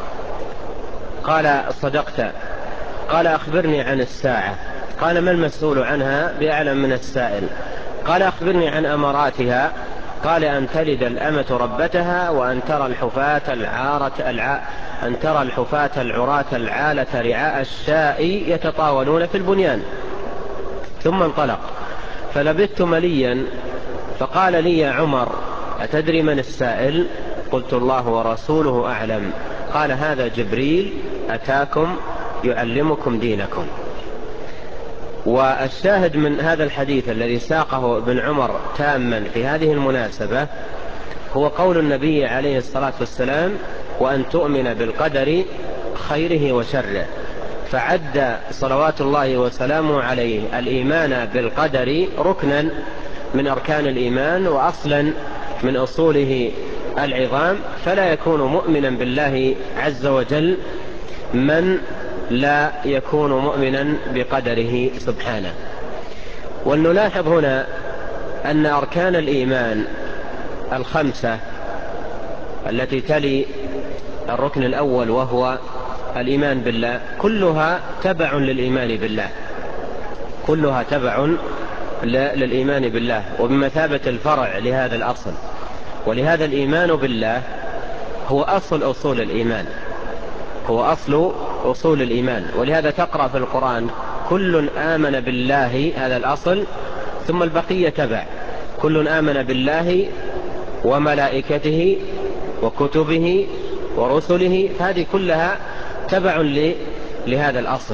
قال: صدقت. قال: أخبرني عن الساعة. قال: ما المسؤول عنها بأعلم من السائل. قال: أخبرني عن أمراتها. قال: أن تلد الأمة ربتها وأن ترى الحفاة العراة العالة رعاء الشاء يتطاولون في البنيان. ثم انطلق فلبثت مليا فقال لي: يا عمر أتدري من السائل؟ قلت: الله ورسوله أعلم. قال: هذا جبريل أتاكم يعلمكم دينكم. والشاهد من هذا الحديث الذي ساقه ابن عمر تاما في هذه المناسبة هو قول النبي عليه الصلاة والسلام: وأن تؤمن بالقدر خيره وشره. فعد صلوات الله وسلامه عليه الإيمان بالقدر ركنا من أركان الإيمان وأصلا من أصوله العظام، فلا يكون مؤمنا بالله عز وجل من لا يكون مؤمنا بقدره سبحانه. ولنلاحظ هنا أن أركان الإيمان الخمسة التي تلي الركن الأول وهو الإيمان بالله كلها تبع للإيمان بالله، كلها تبع للإيمان بالله وبمثابة الفرع لهذا الأصل. ولهذا الإيمان بالله هو أصل أصول الإيمان، هو أصل أصول الإيمان. ولهذا تقرأ في القرآن: كل آمن بالله، هذا الأصل، ثم البقية تبع: كل آمن بالله وملائكته وكتبه ورسله، هذه كلها تبع لهذا الأصل.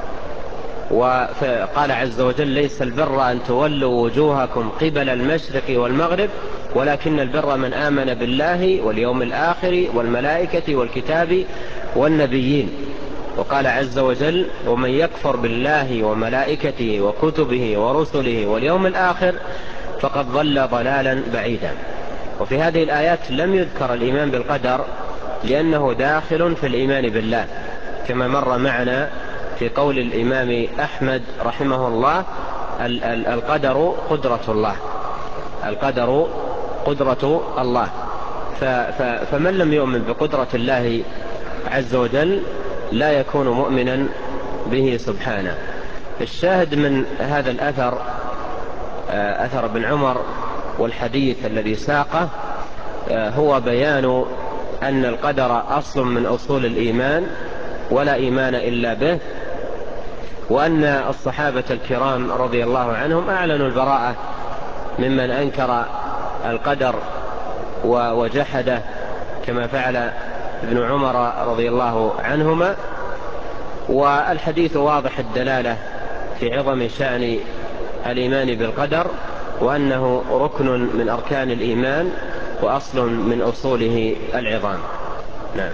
وقال عز وجل: ليس البر أن تولوا وجوهكم قبل المشرق والمغرب ولكن البر من آمن بالله واليوم الآخر والملائكة والكتاب والنبيين. وقال عز وجل: ومن يكفر بالله وملائكته وكتبه ورسله واليوم الآخر فقد ضل ضلالا بعيدا. وفي هذه الآيات لم يذكر الإيمان بالقدر لأنه داخل في الإيمان بالله، كما مر معنا في قول الإمام أحمد رحمه الله: القدر قدرة الله، القدر قدرة الله. فمن لم يؤمن بقدرة الله عز وجل لا يكون مؤمنا به سبحانه. الشاهد من هذا الأثر أثر ابن عمر والحديث الذي ساقه هو بيان أن القدر أصل من أصول الإيمان ولا إيمان إلا به، وأن الصحابة الكرام رضي الله عنهم أعلنوا البراءة ممن أنكر القدر وجحده كما فعل ابن عمر رضي الله عنهما. والحديث واضح الدلالة في عظم شأن الإيمان بالقدر وأنه ركن من أركان الإيمان وأصل من أصوله العظام. نعم.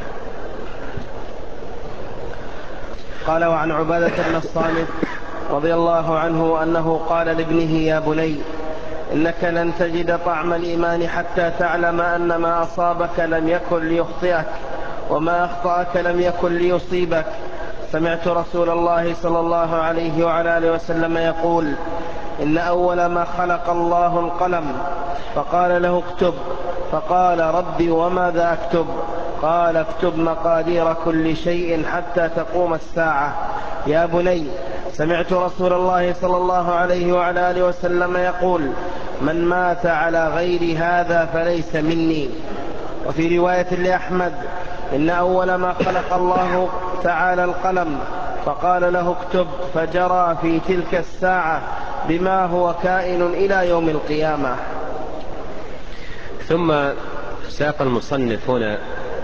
قال: وعن عبادة بن الصامت رضي الله عنه أنه قال لابنه: يا بني إنك لن تجد طعم الإيمان حتى تعلم أن ما أصابك لم يكن ليخطئك وما أخطأك لم يكن ليصيبك. سمعت رسول الله صلى الله عليه وعلى آله وسلم يقول: إن أول ما خلق الله القلم، فقال له: اكتب. فقال: ربي وماذا أكتب؟ قال: اكتب مقادير كل شيء حتى تقوم الساعة. يا بني سمعت رسول الله صلى الله عليه وعلى آله وسلم يقول: من مات على غير هذا فليس مني. وفي رواية لأحمد: إن أول ما خلق الله تعالى القلم فقال له اكتب، فجرى في تلك الساعة بما هو كائن إلى يوم القيامة. ثم ساق المصنف هنا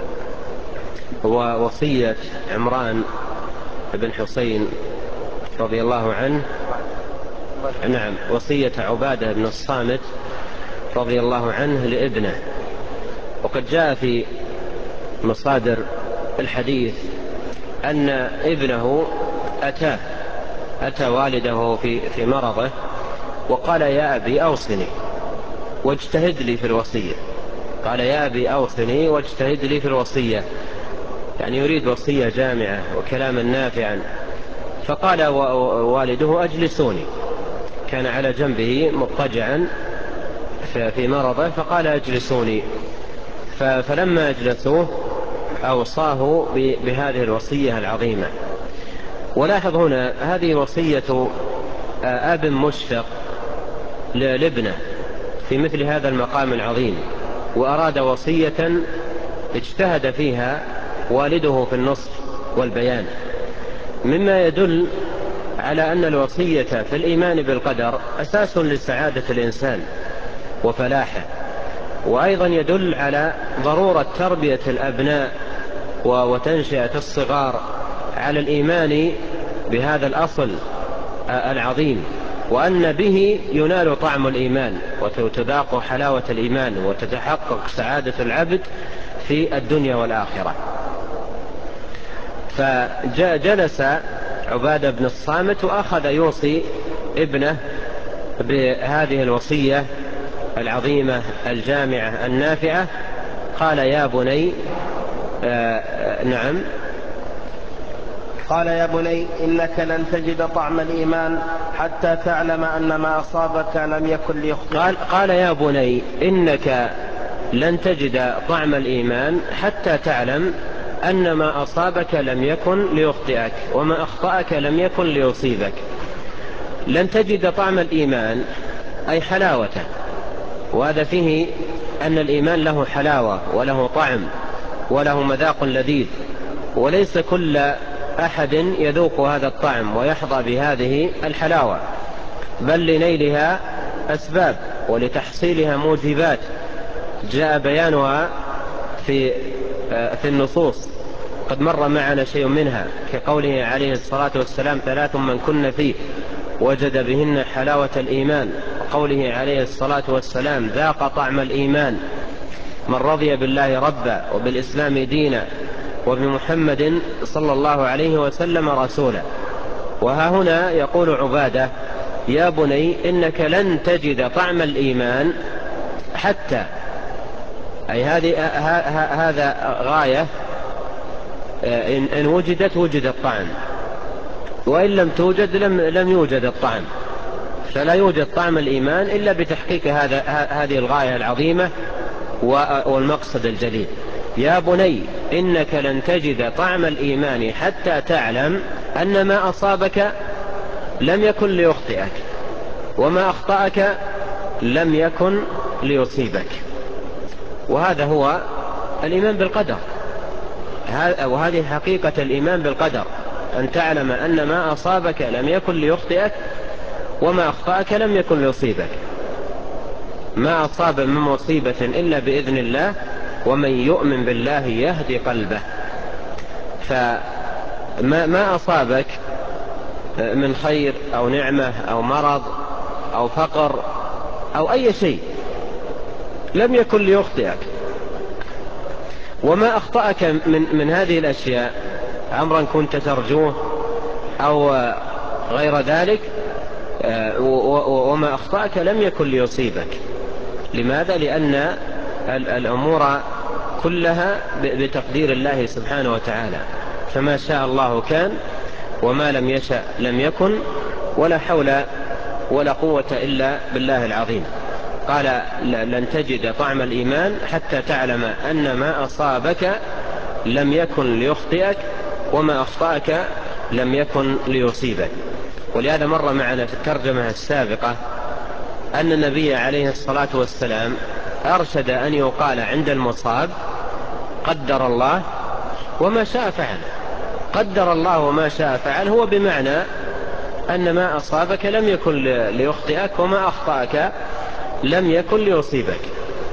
هو وصية عمران بن حسين رضي الله عنه، نعم، وصية عبادة بن الصامت رضي الله عنه لابنه. وقد جاء في مصادر الحديث أن ابنه أتى والده في مرضه وقال يا أبي أوصني واجتهد لي في الوصية. قال يا أبي أوصني واجتهد لي في الوصية، يعني يريد وصية جامعة وكلاما نافعا. فقال والده أجلسوني، كان على جنبه مضطجعا في مرضه، فقال أجلسوني. فلما أجلسوه أوصاه بهذه الوصية العظيمة. ولاحظ هنا هذه وصية أب مشفق لابنه في مثل هذا المقام العظيم، وأراد وصية اجتهد فيها والده في النصح والبيان، مما يدل على أن الوصية في الإيمان بالقدر أساس لسعادة الإنسان وفلاحه، وأيضا يدل على ضرورة تربية الأبناء وتنشئة الصغار على الإيمان بهذا الأصل العظيم، وأن به ينال طعم الإيمان وتذاق حلاوة الإيمان وتتحقق سعادة العبد في الدنيا والآخرة. فجلس عبادة بن الصامت وأخذ يوصي ابنه بهذه الوصية العظيمة الجامعة النافعة. قال يا بني نعم، قال يا بني إنك لن تجد طعم الإيمان حتى تعلم أن ما أصابك لم يكن ليخطئك. قال يا بني إنك لن تجد طعم الإيمان حتى تعلم أن ما أصابك لم يكن ليخطئك وما أخطأك لم يكن ليصيبك. لن تجد طعم الإيمان أي حلاوته، وهذا فيه أن الإيمان له حلاوة وله طعم وله مذاق لذيذ، وليس كل أحد يذوق هذا الطعم ويحظى بهذه الحلاوة، بل لنيلها أسباب ولتحصيلها موجبات جاء بيانها في النصوص، قد مر معنا شيء منها كقوله عليه الصلاة والسلام 3 من كن فيه وجد بهن حلاوة الإيمان، وقوله عليه الصلاة والسلام ذاق طعم الإيمان من رضي بالله ربا وبالإسلام دينا وبمحمد صلى الله عليه وسلم رسولا. وها هنا يقول عبادة يا بني إنك لن تجد طعم الإيمان حتى، أي هذا غاية، إن وجدت وجد الطعم، وإن لم توجد لم يوجد الطعم، فلا يوجد طعم الإيمان إلا بتحقيق هذه الغاية العظيمة والمقصد الجليل. يا بني إنك لن تجد طعم الإيمان حتى تعلم أن ما أصابك لم يكن ليخطئك وما أخطأك لم يكن ليصيبك. وهذا هو الإيمان بالقدر، وهذه حقيقة الإيمان بالقدر، أن تعلم أن ما أصابك لم يكن ليخطئك وما أخطأك لم يكن ليصيبك. ما أصاب من مصيبة إلا بإذن الله، ومن يؤمن بالله يهدي قلبه. فما أصابك من خير أو نعمة أو مرض أو فقر أو أي شيء لم يكن ليخطئك، وما أخطأك من هذه الأشياء أمرا كنت ترجوه أو غير ذلك، وما أخطأك لم يكن ليصيبك. لماذا؟ لأن الأمور كلها بتقدير الله سبحانه وتعالى، فما شاء الله كان وما لم يشأ لم يكن، ولا حول ولا قوة إلا بالله العظيم. قال لن تجد طعم الإيمان حتى تعلم أن ما أصابك لم يكن ليخطئك وما أخطأك لم يكن ليصيبك. ولهذا مر معنا في الترجمة السابقة أن النبي عليه الصلاة والسلام أرشد أن يقال عند المصاب قدر الله وما شاء فعل. قدر الله وما شاء فعل هو بمعنى أن ما أصابك لم يكن ليخطئك، وما أخطأك لم يكن ليصيبك.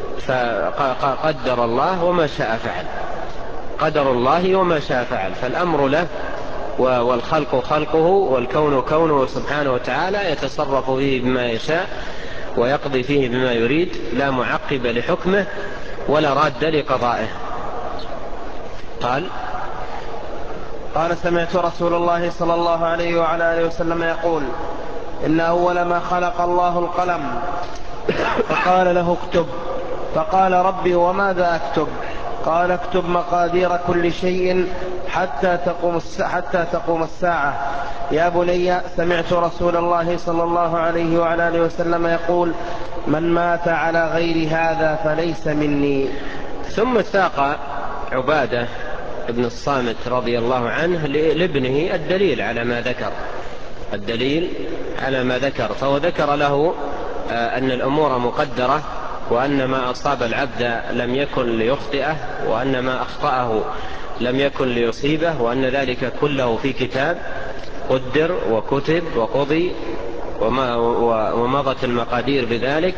فقدر الله وما شاء فعل، قدر الله وما شاء فعل، فالأمر له والخلق خلقه والكون كونه سبحانه وتعالى، يتصرف فيه بما يشاء ويقضي فيه بما يريد، لا معقب لحكمه ولا راد لقضائه. قال سمعت رسول الله صلى الله عليه وعلى آله وسلم يقول: إن أول ما خلق الله القلم، فقال له اكتب، فقال: ربي وماذا أكتب؟ قال: اكتب مقادير كل شيء حتى تقوم الساعة. يا بني، سمعت رسول الله صلى الله عليه وعلى آله وسلم يقول: من مات على غير هذا فليس مني. ثم ساق عبادة ابن الصامت رضي الله عنه لابنه الدليل على ما ذكر، الدليل على ما ذكر، فهو ذكر له أن الأمور مقدرة، وأن ما أصاب العبد لم يكن ليخطئه، وأن ما أخطأه لم يكن ليصيبه، وأن ذلك كله في كتاب قدر وكتب وقضي ومضت المقادير بذلك.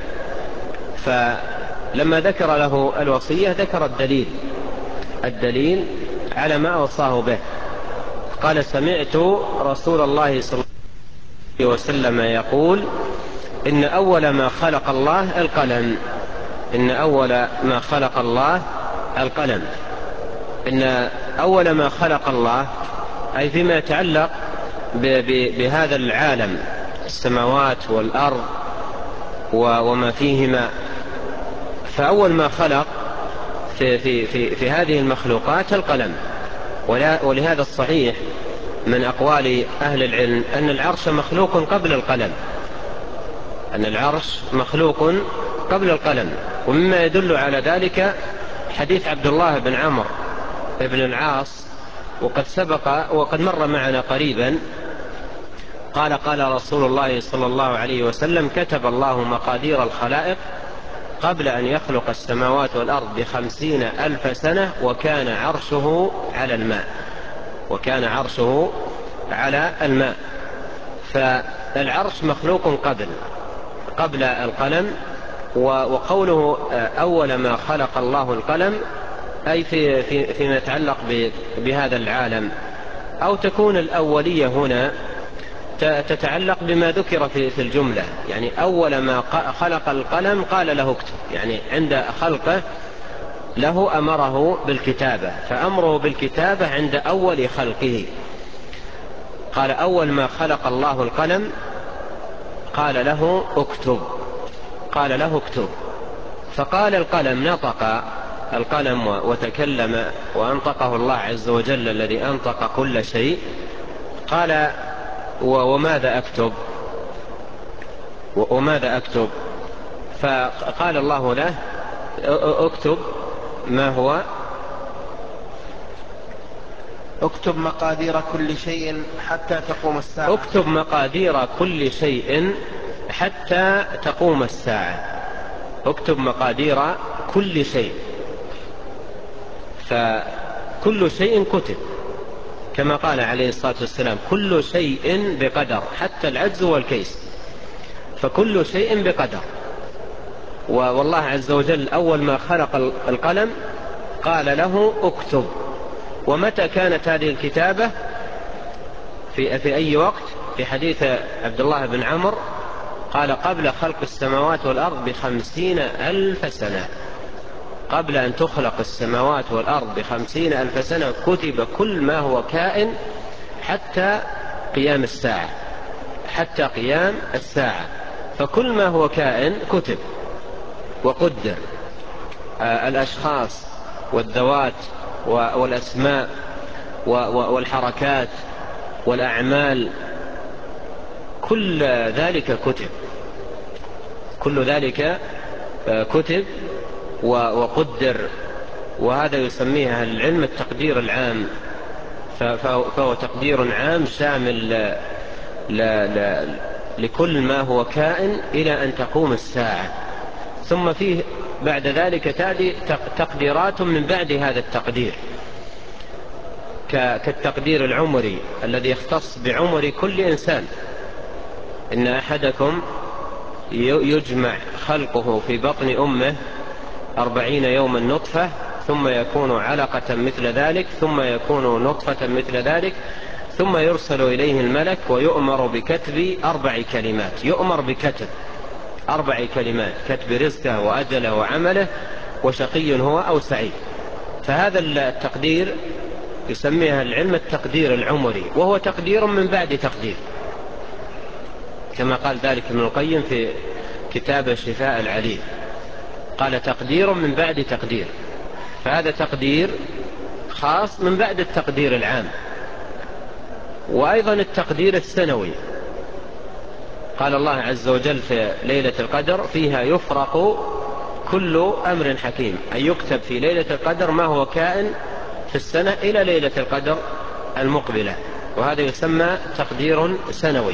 فلما ذكر له الوصية ذكر الدليل على ما أوصاه به. قال: سمعت رسول الله صلى الله عليه وسلم يقول: إن أول ما خلق الله القلم. إن أول ما خلق الله القلم. إن أول ما خلق الله أي فيما يتعلق بهذا العالم، السماوات والأرض وما فيهما. فأول ما خلق في هذه المخلوقات القلم. ولهذا الصحيح من أقوال أهل العلم أن العرش مخلوق قبل القلم، أن العرش مخلوق قبل القلم. ومما يدل على ذلك حديث عبد الله بن عمرو بن العاص، وقد سبق وقد مر معنا قريبا. قال رسول الله صلى الله عليه وسلم: كتب الله مقادير الخلائق قبل أن يخلق السماوات والأرض ب50,000 سنة، وكان عرشه على الماء. وكان عرشه على الماء. فالعرش مخلوق قبل القلم. وقوله أول ما خلق الله القلم أي فيما يتعلق بهذا العالم، أو تكون الأولية هنا تتعلق بما ذكر في الجملة. يعني أول ما خلق القلم قال له اكتب، يعني عند خلقه له أمره بالكتابة، فأمره بالكتابة عند أول خلقه. قال: أول ما خلق الله القلم قال له اكتب، قال له اكتب. فقال القلم، نطق القلم وتكلم وأنطقه الله عز وجل الذي أنطق كل شيء. قال: وماذا أكتب؟ وماذا أكتب؟ فقال الله له: اكتب ما هو؟ اكتب مقادير كل شيء حتى تقوم الساعة. اكتب مقادير كل شيء حتى تقوم الساعة. اكتب مقادير كل شيء، فكل شيء كتب كما قال عليه الصلاة والسلام: كل شيء بقدر، حتى العجز والكيس، فكل شيء بقدر. والله عز وجل أول ما خلق القلم قال له اكتب. ومتى كانت هذه الكتابة؟ في أي وقت؟ في حديث عبد الله بن عمرو قال: قبل خلق السماوات والأرض ب50,000 سنة. قبل أن تخلق السماوات والأرض ب50,000 سنة كتب كل ما هو كائن حتى قيام الساعة، حتى قيام الساعة. فكل ما هو كائن كتب وقدر، الأشخاص والذوات والأسماء والحركات والأعمال، كل ذلك كتب، كل ذلك كتب وقدر. وهذا يسميه أهل العلم التقدير العام، فهو تقدير عام شامل لكل ما هو كائن إلى أن تقوم الساعة. ثم فيه بعد ذلك تأتي تقديرات من بعد هذا التقدير. كالتقدير العمري الذي يختص بعمر كل إنسان. إن أحدكم يجمع خلقه في بطن أمه 40 يوما نطفة، ثم يكون علقة مثل ذلك، ثم يكون نطفة مثل ذلك، ثم يرسل إليه الملك ويؤمر بكتب 4 كلمات. يؤمر بكتب 4 كلمات: كتب رزقه وأجله وعمله، وشقي هو أو سعيد. فهذا التقدير يسميها العلم التقدير العمري، وهو تقدير من بعد تقدير، كما قال ذلك ابن القيم في كتاب شفاء العليل، قال تقدير من بعد تقدير. فهذا تقدير خاص من بعد التقدير العام. وأيضا التقدير السنوي، قال الله عز وجل في ليلة القدر: فيها يفرق كل أمر حكيم، أي يكتب في ليلة القدر ما هو كائن في السنة إلى ليلة القدر المقبلة، وهذا يسمى تقدير سنوي.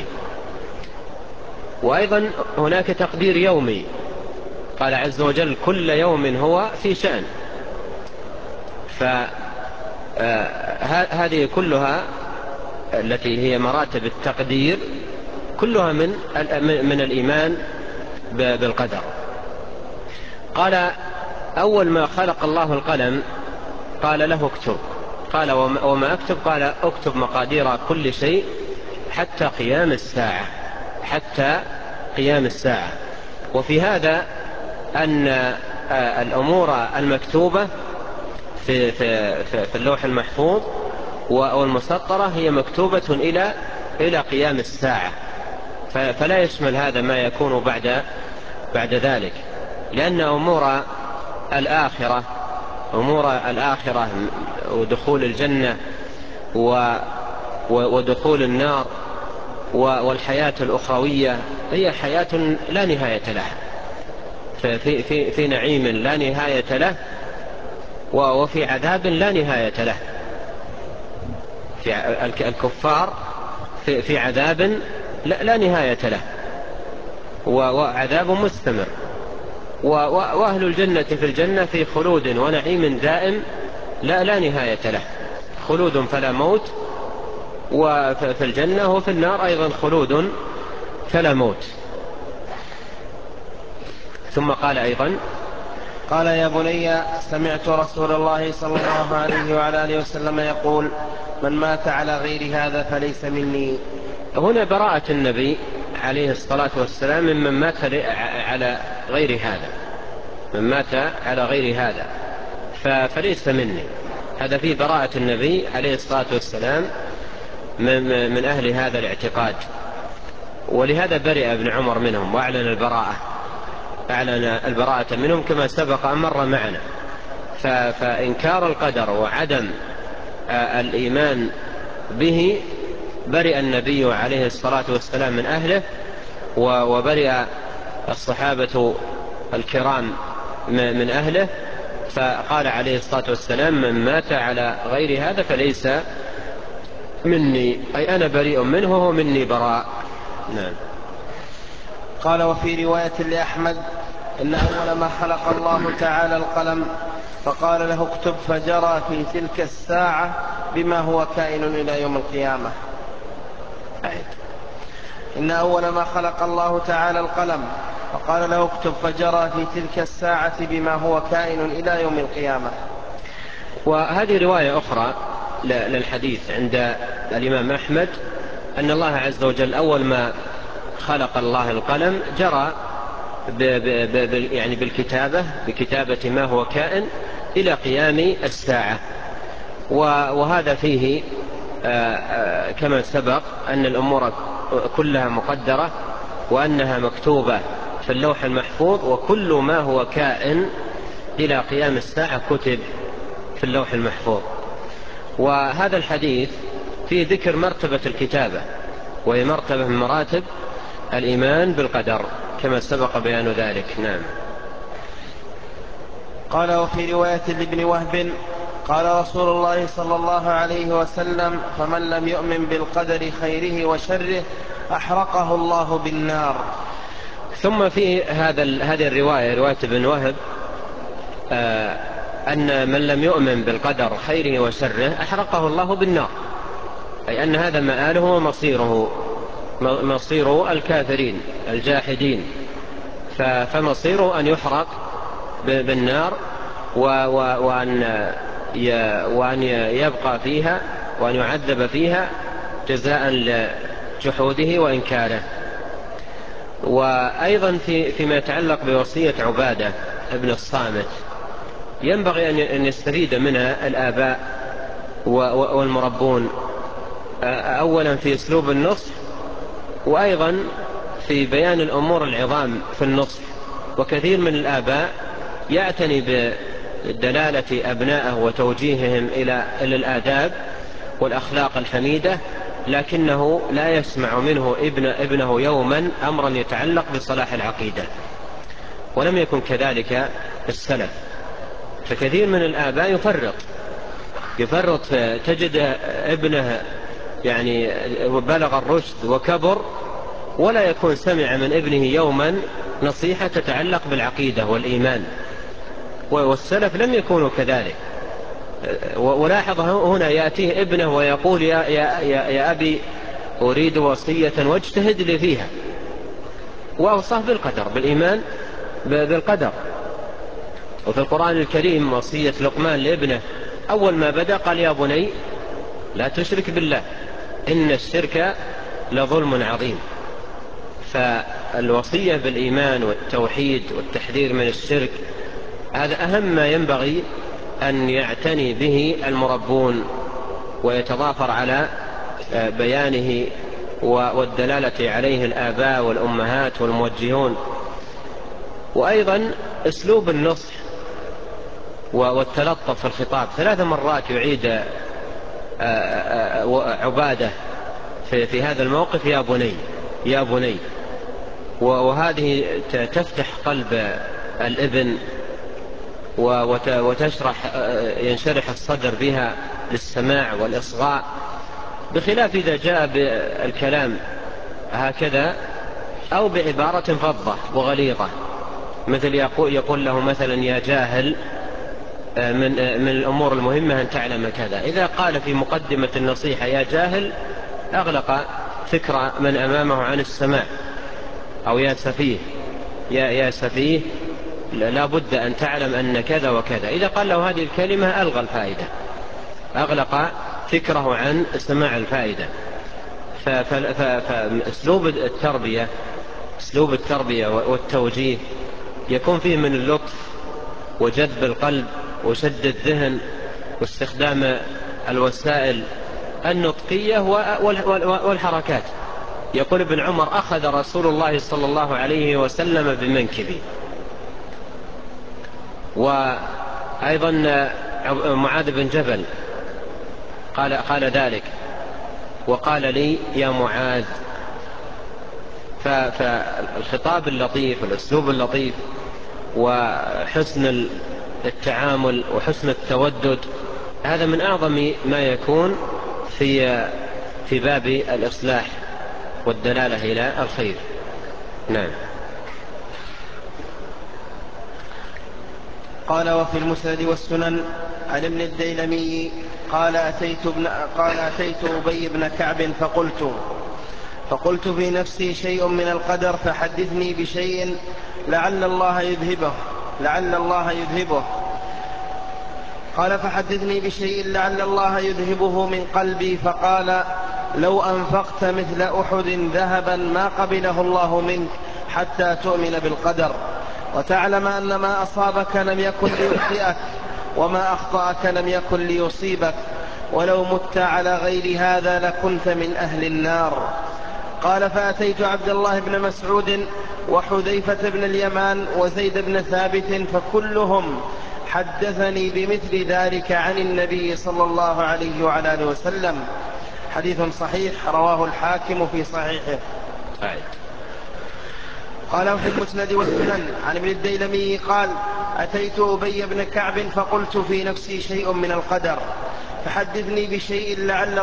وأيضا هناك تقدير يومي، قال عز وجل: كل يوم هو في شأن. فهذه كلها التي هي مراتب التقدير كلها من الإيمان بالقدر. قال: أول ما خلق الله القلم قال له اكتب. قال: وما أكتب؟ قال: اكتب مقادير كل شيء حتى قيام الساعة، حتى قيام الساعة. وفي هذا أن الأمور المكتوبة في اللوح المحفوظ والمسطرة هي مكتوبة إلى قيام الساعة، فلا يشمل هذا ما يكون بعد ذلك، لأن أمور الآخرة ودخول الجنة ودخول النار والحياة الأخروية هي حياة لا نهاية لها، في نعيم لا نهاية له، وفي عذاب لا نهاية له. في الكفار في عذاب لا نهاية له، وعذاب مستمر. وأهل الجنة في الجنة في خلود ونعيم دائم لا نهاية له، خلود فلا موت، وفي الجنة وفي النار أيضا خلود فلا موت. ثم قال أيضا: قال: يا بني، سمعت رسول الله صلى الله عليه وعلى آله وسلم يقول: من مات على غير هذا فليس مني. هنا براءة النبي عليه الصلاة والسلام ممن مات على غير هذا، من مات على غير هذا فليس مني. هذا فيه براءة النبي عليه الصلاة والسلام من أهل هذا الاعتقاد، ولهذا برئ ابن عمر منهم وأعلن البراءة منهم كما سبق أن مر معنا. فإنكار القدر وعدم الإيمان به برئ النبي عليه الصلاة والسلام من أهله، وبرئ الصحابة الكرام من أهله. فقال عليه الصلاة والسلام: من مات على غير هذا فليس مني، أي أنا بريء منه وهو مني براء. نعم. قال: وفي رواية لأحمد: إن أول ما خلق الله تعالى القلم فقال له اكتب، فجرى في تلك الساعة بما هو كائن إلى يوم القيامة. إن أول ما خلق الله تعالى القلم فقال له اكتب، فجرى في تلك الساعة بما هو كائن إلى يوم القيامة. وهذه رواية أخرى للحديث عند الإمام أحمد أن الله عز وجل أول ما خلق الله القلم جرى يعني بكتابة ما هو كائن إلى قيام الساعة. وهذا فيه كما سبق أن الأمور كلها مقدرة، وأنها مكتوبة في اللوح المحفوظ، وكل ما هو كائن إلى قيام الساعة كتب في اللوح المحفوظ. وهذا الحديث فيه ذكر مرتبة الكتابة، وهي مرتبة من مراتب الإيمان بالقدر كما سبق بيان ذلك. نعم. قال: وفي رواية لابن وهب قال رسول الله صلى الله عليه وسلم: فمن لم يؤمن بالقدر خيره وشره أحرقه الله بالنار. ثم في هذه الرواية، رواية ابن وهب، أن من لم يؤمن بالقدر خيره وشره أحرقه الله بالنار، أي أن هذا مآله ومصيره، مصير الكافرين الجاحدين، فمصيره أن يحرق بالنار وأن يبقى فيها وأن يعذب فيها جزاء لجحوده وإنكاره. وأيضا فيما يتعلق بوصية عبادة ابن الصامت ينبغي أن يستفيد منها الآباء والمربون، أولا في أسلوب النصح، وأيضا في بيان الأمور العظام في النصح. وكثير من الآباء يعتني بدلالة أبنائه وتوجيههم إلى الآداب والأخلاق الحميدة، لكنه لا يسمع منه ابنه يوما أمرا يتعلق بصلاح العقيدة، ولم يكن كذلك السلف. فكثير من الآباء يفرط تجد ابنه يعني بلغ الرشد وكبر ولا يكون سمع من ابنه يوما نصيحة تتعلق بالعقيدة والإيمان، والسلف لم يكونوا كذلك. ولاحظ هنا يأتيه ابنه ويقول يا أبي أريد وصية واجتهد لي فيها، وأوصاه بالقدر، بالإيمان بالقدر. وفي القرآن الكريم وصية لقمان لابنه أول ما بدأ قال يا بني لا تشرك بالله إن الشرك لظلم عظيم. فالوصية بالإيمان والتوحيد والتحذير من الشرك هذا أهم ما ينبغي أن يعتني به المربون ويتضافر على بيانه والدلالة عليه الآباء والأمهات والموجهون. وأيضا أسلوب النصح والتلطف في الخطاب. 3 مرات يعيد عبادة في هذا الموقف يا بني يا بني، وهذه تفتح قلب الابن ينشرح الصدر بها للسماع والإصغاء، بخلاف إذا جاء بالكلام هكذا أو بعبارة فظة وغليظة، مثل يقول له مثلا يا جاهل، من الأمور المهمة أن تعلم كذا. إذا قال في مقدمة النصيحة يا جاهل أغلق فكر من أمامه عن السماع، أو يا سفيه يا سفيه لا بد أن تعلم أن كذا وكذا. إذا قال له هذه الكلمة ألغى الفائدة، أغلق فكره عن سماع الفائدة. فأسلوب التربية والتوجيه يكون فيه من اللطف وجذب القلب وشد الذهن واستخدام الوسائل النطقية والحركات. يقول ابن عمر أخذ رسول الله صلى الله عليه وسلم بمنكبي. وأيضا معاذ بن جبل قال ذلك وقال لي يا معاذ. فالخطاب اللطيف والأسلوب اللطيف وحسن التعامل وحسن التودد هذا من أعظم ما يكون في باب الإصلاح والدلالة إلى الخير. نعم. قال وفي المسند والسنن عن ابن الديلمي قال أتيت أبي بن كعب فقلت في نفسي شيء من القدر فحدثني بشيء لعل الله يذهبه. قال فحدثني بشيء لعل الله يذهبه من قلبي، فقال لو أنفقت مثل أحد ذهبا ما قبله الله منك حتى تؤمن بالقدر وتعلم أن ما أصابك لم يكن ليخطئك وما أخطأك لم يكن ليصيبك ولو مت على غير هذا لكنت من أهل النار. قال فأتيت عبد الله بن مسعود وحذيفة بن اليمان وزيد بن ثابت فكلهم حدثني بمثل ذلك عن النبي صلى الله عليه وعلى آله وسلم. حديث صحيح رواه الحاكم في صحيحه. قال في المسند والسنن عن ابن الديلمي قال أتيت أبي بن كعب فقلت في نفسي شيء من القدر فحدثني بشيء لعل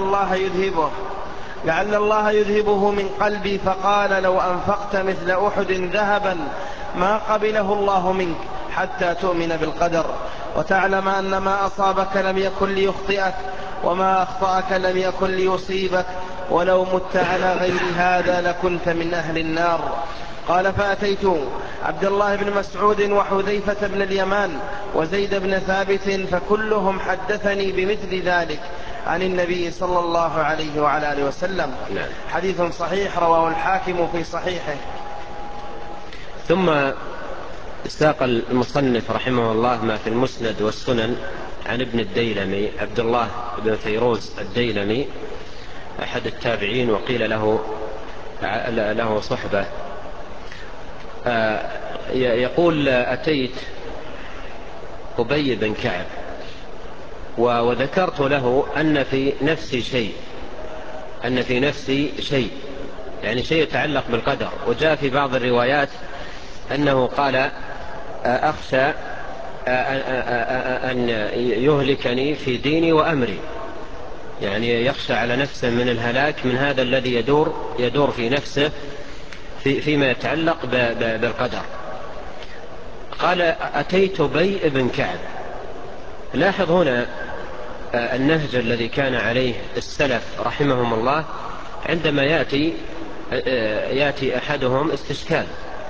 الله يذهبه من قلبي، فقال لو أنفقت مثل أحد ذهبا ما قبله الله منك حتى تؤمن بالقدر وتعلم أن ما أصابك لم يكن ليخطئك وما أخطأك لم يكن ليصيبك ولو مت على غير هذا لكنت من أهل النار. قال فأتيت عبد الله بن مسعود وحذيفة بن اليمان وزيد بن ثابت فكلهم حدثني بمثل ذلك عن النبي صلى الله عليه وعلى آله وسلم. حديث صحيح رواه الحاكم في صحيحه. ثم ساق المصنف رحمه الله ما في المسند والسنن عن ابن الديلمي عبد الله بن فيروز الديلمي أحد التابعين وقيل له صحبة. يقول أتيت أبي بن كعب وذكرت له أن في نفسي شيء يعني شيء يتعلق بالقدر. وجاء في بعض الروايات أنه قال أخشى أن يهلكني في ديني وأمري، يعني يخشى على نفسه من الهلاك من هذا الذي يدور في نفسه فيما يتعلق بالقدر. قال أتيت أبي بن كعب. لاحظ هنا النهج الذي كان عليه السلف رحمهم الله عندما يأتي أحدهم استشكال،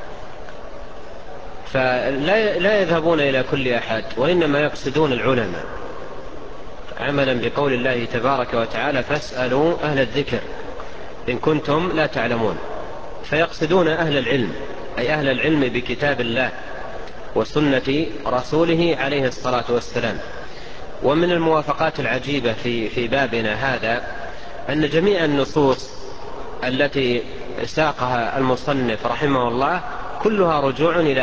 فلا يذهبون إلى كل أحد وإنما يقصدون العلماء، عملا بقول الله تبارك وتعالى فاسألوا أهل الذكر إن كنتم لا تعلمون. فيقصدون أهل العلم، أي أهل العلم بكتاب الله وسنة رسوله عليه الصلاة والسلام. ومن الموافقات العجيبة في بابنا هذا أن جميع النصوص التي ساقها المصنف رحمه الله كلها رجوع إلى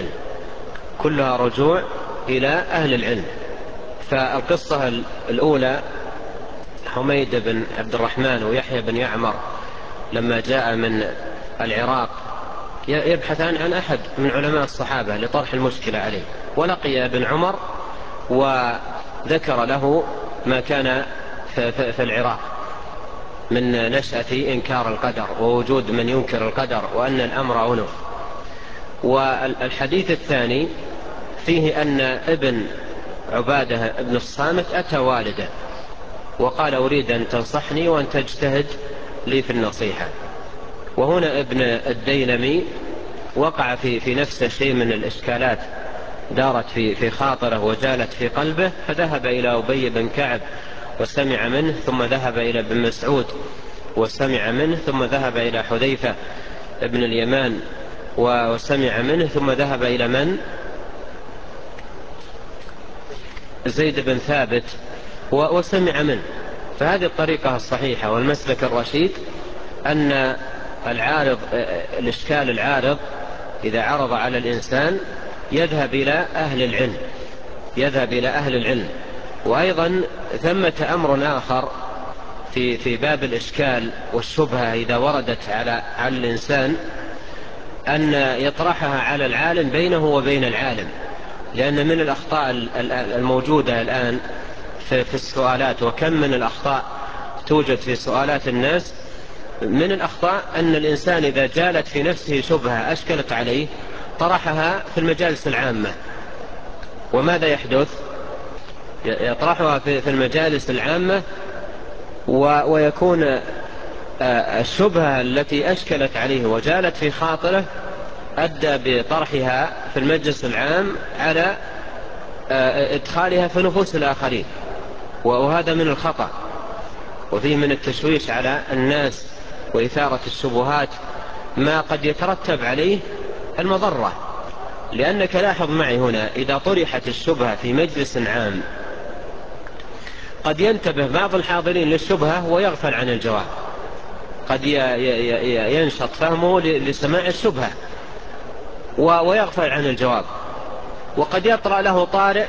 أهل العلم. فالقصة الأولى حميد بن عبد الرحمن ويحيى بن يعمر لما جاء من العراق يبحثان عن أحد من علماء الصحابة لطرح المشكلة عليه، ولقي ابن عمر وذكر له ما كان في العراق من نشأة إنكار القدر ووجود من ينكر القدر وأن الأمر أنف. والحديث الثاني فيه أن ابن عبادة ابن الصامت أتى والده وقال أريد أن تنصحني وأن تجتهد لي في النصيحة. وهنا ابن الديلمي وقع في نفسه شيء من الإشكالات دارت في خاطره وجالت في قلبه، فذهب إلى أبي بن كعب وسمع منه، ثم ذهب إلى ابن مسعود وسمع منه، ثم ذهب إلى حذيفة ابن اليمان وسمع منه، ثم ذهب إلى من؟ زيد بن ثابت وسمع منه. فهذه الطريقة الصحيحة والمسلك الرشيد أن الإشكال العارض إذا عرض على الإنسان يذهب إلى أهل العلم. وأيضا ثمة أمر آخر في باب الإشكال والشبهة إذا وردت على الإنسان أن يطرحها على العالم بينه وبين العالم، لأن من الأخطاء الموجودة الآن في السؤالات، وكم من الأخطاء توجد في سؤالات الناس، من الأخطاء أن الإنسان إذا جالت في نفسه شبهة أشكلت عليه طرحها في المجالس العامة. وماذا يحدث؟ يطرحها في المجالس العامة ويكون الشبهة التي أشكلت عليه وجالت في خاطره أدى بطرحها في المجلس العام على إدخالها في نفوس الآخرين، وهذا من الخطأ، وفيه من التشويش على الناس وإثارة الشبهات ما قد يترتب عليه المضرة. لأنك لاحظ معي هنا إذا طرحت الشبهة في مجلس عام قد ينتبه بعض الحاضرين للشبهة ويغفل عن الجواب، قد ينشط فهمه لسماع الشبهة ويغفل عن الجواب، وقد يطرأ له طارئ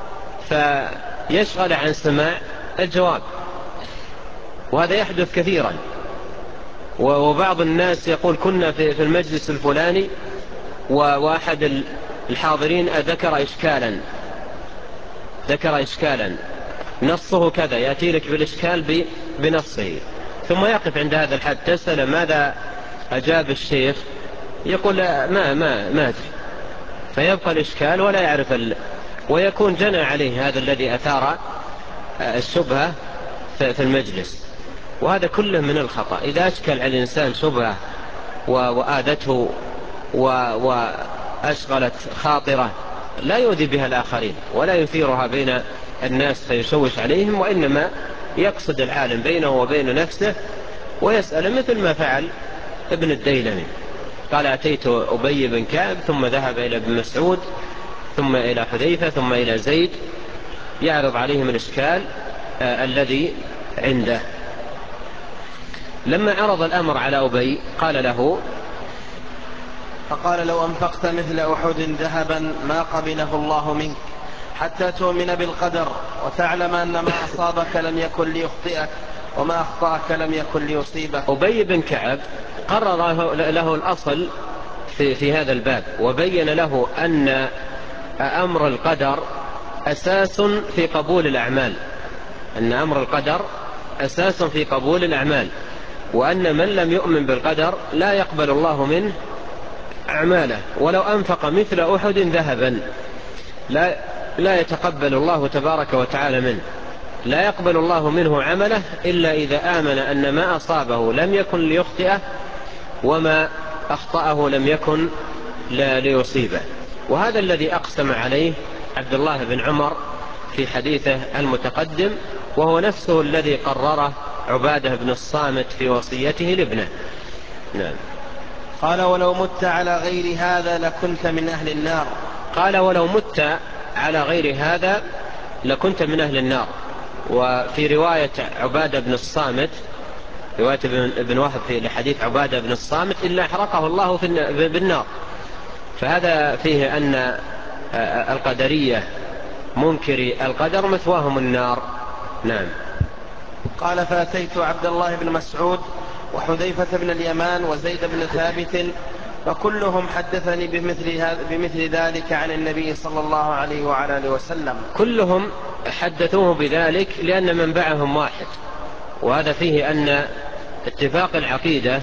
فيشغل عن سماع الجواب، وهذا يحدث كثيرا. وبعض الناس يقول كنا في المجلس الفلاني وواحد الحاضرين ذكر إشكالا نصه كذا، يأتي لك بالإشكال بنصه، ثم يقف عند هذا الحد، تسأل ماذا أجاب الشيخ، يقول ما أدري، فيبقى الإشكال ولا يعرف ويكون جنى عليه هذا الذي أثار الشبهة في المجلس. وهذا كله من الخطأ. إذا أشكل على الإنسان شبهة وآذته وأشغلت خاطره لا يؤذي بها الآخرين ولا يثيرها بين الناس فيشوش عليهم، وإنما يقصد العالم بينه وبين نفسه ويسأل، مثل ما فعل ابن الديلمي. قال: أتيت أبي بن كعب ثم ذهب إلى ابن مسعود ثم إلى حذيفة ثم إلى زيد يعرض عليهم الإشكال الذي عنده. لما عرض الأمر على أبي قال له، فقال: لو أنفقت مثل أحد ذهبا ما قبله الله منك حتى تؤمن بالقدر وتعلم أن ما أصابك لم يكن ليخطئك وما أخطأك لم يكن ليصيبك. أبي بن كعب قرر له الأصل في هذا الباب، وبين له أن أمر القدر أساس في قبول الأعمال، أن أمر القدر أساس في قبول الأعمال، وأن من لم يؤمن بالقدر لا يقبل الله منه أعماله، ولو أنفق مثل أحد ذهبا لا يتقبل الله تبارك وتعالى منه، لا يقبل الله منه عمله إلا إذا آمن أن ما أصابه لم يكن ليخطئه وما أخطأه لم يكن ليصيبه. وهذا الذي أقسم عليه عبد الله بن عمر في حديثه المتقدم، وهو نفسه الذي قرره عبادة بن الصامت في وصيته لابنه. نعم. قال: ولو مت على غير هذا لكنت من أهل النار. قال: ولو مت على غير هذا لكنت من أهل النار. وفي رواية عبادة بن الصامت، رواية ابن وهب في حديث عبادة بن الصامت: إلا أحرقه الله بالنار. فهذا فيه أن القدرية منكري القدر مثواهم النار. نعم. قال: فأتيت عبد الله بن مسعود وحذيفة بن اليمان وزيد بن ثابت فكلهم حدثني بمثل ذلك عن النبي صلى الله عليه وعلى آله وسلم. كلهم حدثوه بذلك لأن منبعهم واحد، وهذا فيه أن اتفاق العقيدة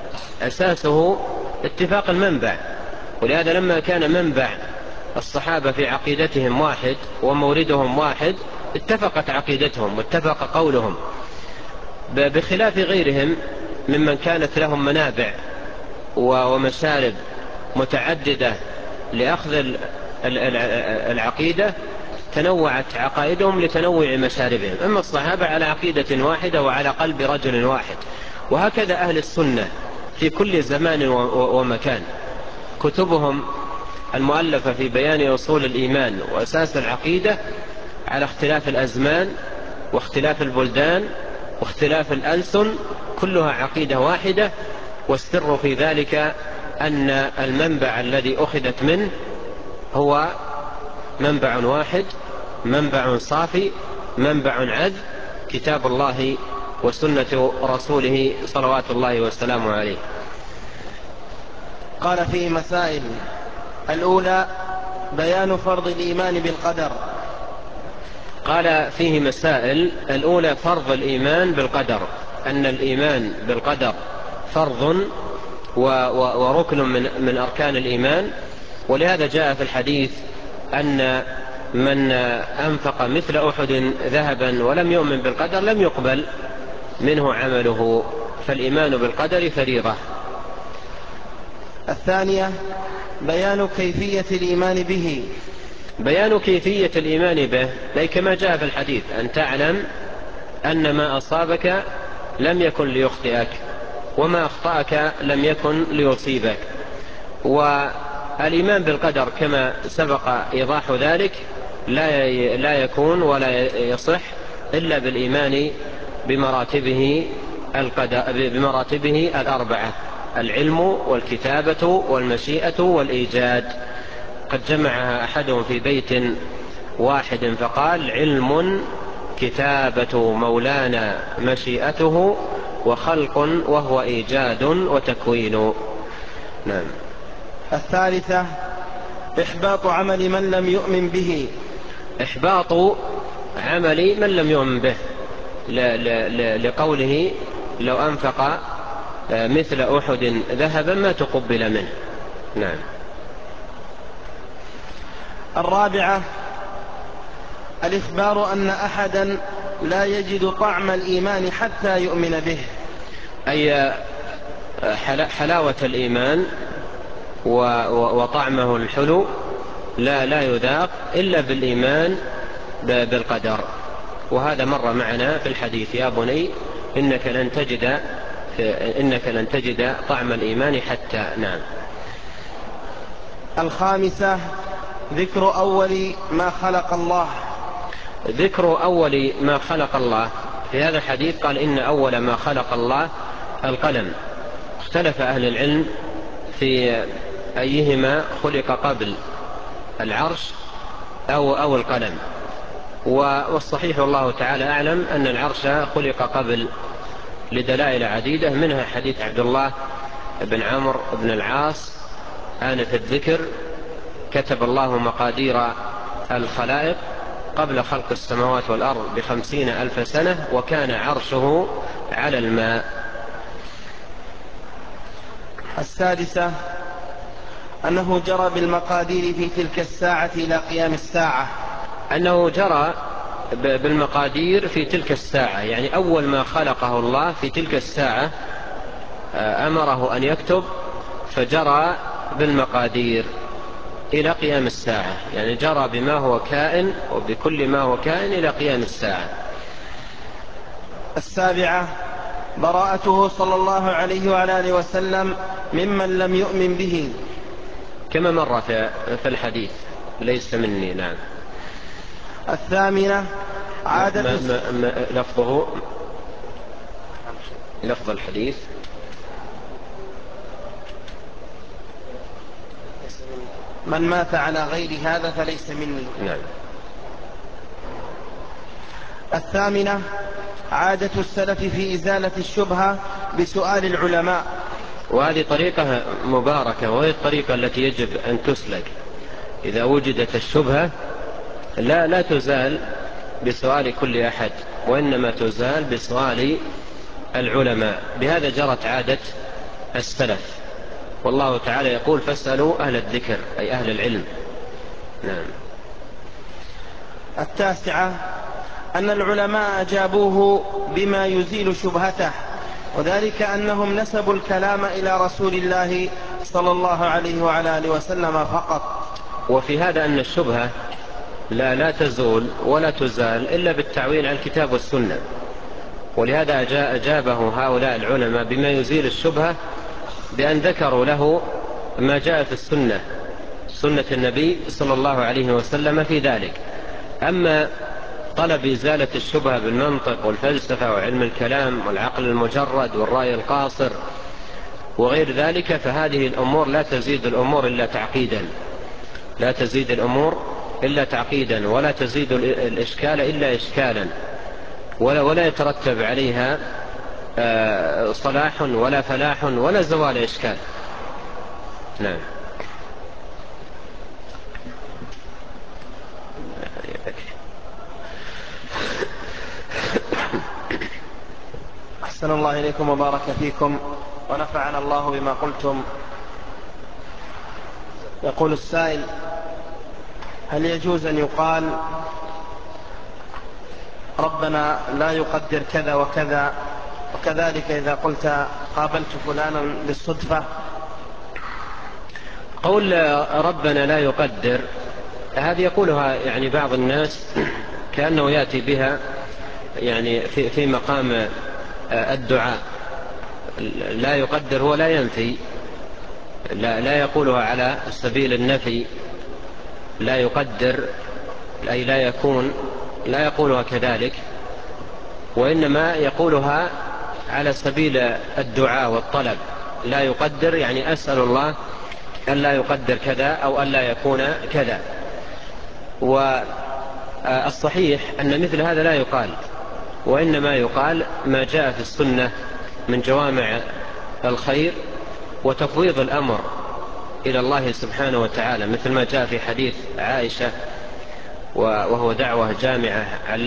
أساسه اتفاق المنبع، ولهذا لما كان منبع الصحابة في عقيدتهم واحد وموردهم واحد اتفقت عقيدتهم واتفق قولهم، بخلاف غيرهم ممن كانت لهم منابع ومشارب متعددة لأخذ العقيدة، تنوعت عقائدهم لتنوع مشاربهم. أما الصحابة على عقيدة واحدة وعلى قلب رجل واحد. وهكذا أهل السنة في كل زمان ومكان، كتبهم المؤلفة في بيان أصول الإيمان وأساس العقيدة على اختلاف الأزمان واختلاف البلدان واختلاف الألسن كلها عقيدة واحدة، والسر في ذلك أن المنبع الذي أخذت منه هو منبع واحد، منبع صافي، منبع عذب، كتاب الله وسنة رسوله صلوات الله والسلام عليه. قال: فيه مسائل. الأولى: بيان فرض الإيمان بالقدر. قال: فيه مسائل. الأولى: فرض الإيمان بالقدر، أن الإيمان بالقدر فرض وركن من أركان الإيمان. ولهذا جاء في الحديث أن من أنفق مثل أحد ذهبا ولم يؤمن بالقدر لم يقبل منه عمله، فالإيمان بالقدر فريضة. الثانية: بيان كيفية الإيمان به. بيان كيفية الإيمان به، أي كما جاء في الحديث: أن تعلم أن ما أصابك لم يكن ليخطئك وما أخطأك لم يكن ليصيبك. والإيمان بالقدر كما سبق إيضاح ذلك لا يكون ولا يصح إلا بالإيمان بمراتبه الأربعة: العلم والكتابة والمشيئة والإيجاد. قد جمعها أحدهم في بيت واحد فقال: علم، كتابة مولانا مشيئته، وخلق وهو إيجاد وتكوين. نعم. الثالثة: إحباط عمل من لم يؤمن به. إحباط عمل من لم يؤمن به، لقوله: لو أنفق مثل أحد ذهبا ما تقبل منه. نعم. الرابعة: الإخبار أن أحدا لا يجد طعم الإيمان حتى يؤمن به، أي حلاوة الإيمان وطعمه الحلو لا يذاق إلا بالإيمان بالقدر. وهذا مر معنا في الحديث: يا بني إنك لن تجد طعم الإيمان حتى. نعم. الخامسة ذكر أول ما خلق الله. ذكر أول ما خلق الله. في هذا الحديث قال: إن أول ما خلق الله القلم. اختلف أهل العلم في أيهما خلق قبل، العرش أو القلم. والصحيح والله تعالى أعلم أن العرش خلق قبل لدلائل عديدة، منها حديث عبد الله بن عمرو بن العاص آنف الذكر: كتب الله مقادير الخلائق قبل خلق السماوات والأرض ب50,000 سنة وكان عرشه على الماء. السادسة أنه جرى بالمقادير في تلك الساعة إلى قيام الساعة. أنه جرى بالمقادير في تلك الساعة، يعني أول ما خلقه الله في تلك الساعة أمره أن يكتب، فجرى بالمقادير إلى قيام الساعة، يعني جرى بما هو كائن وبكل ما هو كائن إلى قيام الساعة. السابعة براءته صلى الله عليه وعلى آله وسلم ممن لم يؤمن به، كما مر في الحديث: ليس مني. نعم. الثامنة عادة لفظ الحديث: من مات على غير هذا فليس مني. نعم. الثامنة عادة السلف في إزالة الشبهة بسؤال العلماء. وهذه طريقة مباركة، وهي الطريقة التي يجب أن تسلك. إذا وجدت الشبهة لا تزال بسؤال كل أحد، وإنما تزال بسؤال العلماء. بهذا جرت عادة السلف، والله تعالى يقول: فاسألوا أهل الذكر، أي أهل العلم. نعم. التاسعة أن العلماء أجابوه بما يزيل شبهته، وذلك أنهم نسبوا الكلام إلى رسول الله صلى الله عليه وعلى آله وسلم فقط. وفي هذا أن الشبهة لا تزول ولا تزال إلا بالتعويل على الكتاب والسنة، ولهذا أجابه هؤلاء العلماء بما يزيل الشبهة بأن ذكروا له ما جاء في سنة النبي صلى الله عليه وسلم في ذلك. أما طلب إزالة الشبهة بالمنطق والفلسفة وعلم الكلام والعقل المجرد والرأي القاصر وغير ذلك، فهذه الأمور لا تزيد الأمور إلا تعقيدا، ولا تزيد الإشكال إلا إشكالا، ولا يترتب عليها صلاح ولا فلاح ولا زوال إشكال. نعم. أحسن الله إليكم وبارك فيكم ونفعنا الله بما قلتم. يقول السائل: هل يجوز أن يقال ربنا لا يقدر كذا وكذا، وكذلك إذا قلت قابلت فلانا بالصدفة؟ قول ربنا لا يقدر هذه يقولها يعني بعض الناس كأنه يأتي بها يعني في مقام الدعاء. لا يقدر هو لا ينفي، لا يقولها على سبيل النفي. لا يقدر أي لا يكون، لا يقولها كذلك، وإنما يقولها على سبيل الدعاء والطلب. لا يقدر يعني أسأل الله أن لا يقدر كذا أو أن لا يكون كذا. والصحيح أن مثل هذا لا يقال، وإنما يقال ما جاء في السنة من جوامع الخير وتفويض الأمر إلى الله سبحانه وتعالى، مثل ما جاء في حديث عائشة وهو دعوة جامعة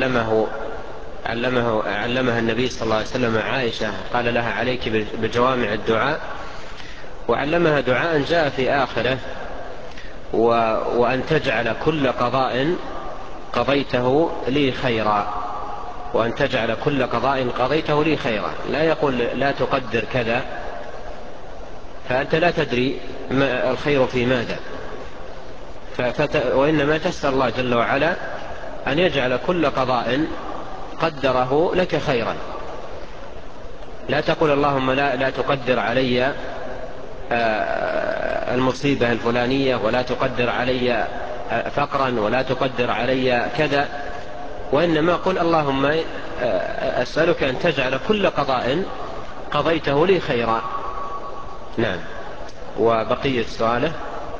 علمها النبي صلى الله عليه وسلم عائشة، قال لها: عليك بجوامع الدعاء، وعلمها دعاء جاء في آخره: وأن تجعل كل قضاء قضيته لي خيرا، وأن تجعل كل قضاء قضيته لي خيرا. لا يقول لا تقدر كذا، فأنت لا تدري الخير في ماذا، وإنما تسأل الله جل وعلا أن يجعل كل قضاء قدره لك خيرا. لا تقول اللهم لا تقدر علي المصيبة الفلانية، ولا تقدر علي فقرا، ولا تقدر علي كذا، وإنما قل اللهم أسألك أن تجعل كل قضاء قضيته لي خيرا. نعم. وبقية سؤاله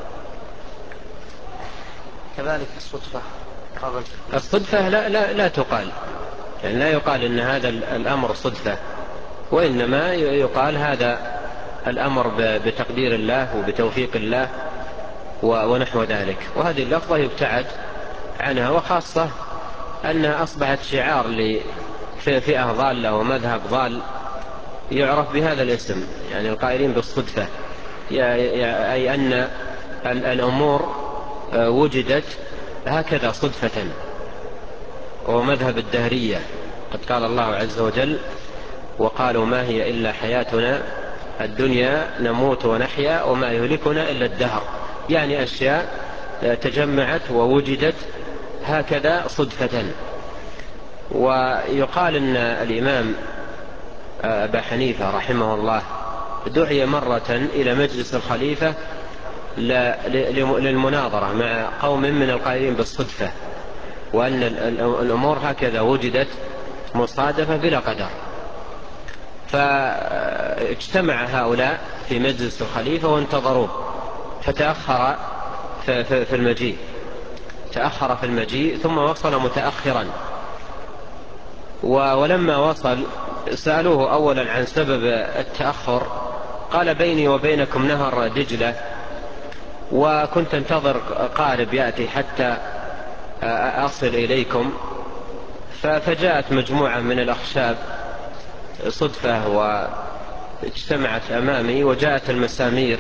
كذلك الصدفة. الصدفة لا تقال، يعني لا يقال إن هذا الأمر صدفة، وإنما يقال هذا الأمر بتقدير الله وبتوفيق الله ونحو ذلك. وهذه اللفظة يبتعد عنها، وخاصة أنها أصبحت شعار لفئة ضالة ومذهب ضال يعرف بهذا الاسم، يعني القائلين بالصدفة، أي أن الأمور وجدت هكذا صدفة. ومذهب الدهرية، قد قال الله عز وجل وقالوا ما هي إلا حياتنا الدنيا نموت ونحيا وما يهلكنا إلا الدهر، يعني أشياء تجمعت ووجدت هكذا صدفة. ويقال أن الإمام أبا حنيفة رحمه الله دعي مرة إلى مجلس الخليفة للمناظرة مع قوم من القائلين بالصدفة، وأن الأمور هكذا وجدت مصادفة بلا قدر. فاجتمع هؤلاء في مجلس الخليفة وانتظروه، فتأخر في المجيء، تأخر في المجيء ثم وصل متأخرا. ولما وصل سألوه أولا عن سبب التأخر، قال بيني وبينكم نهر دجلة، وكنت انتظر قارب يأتي حتى أصل إليكم، فجاءت مجموعة من الأخشاب صدفة واجتمعت أمامي، وجاءت المسامير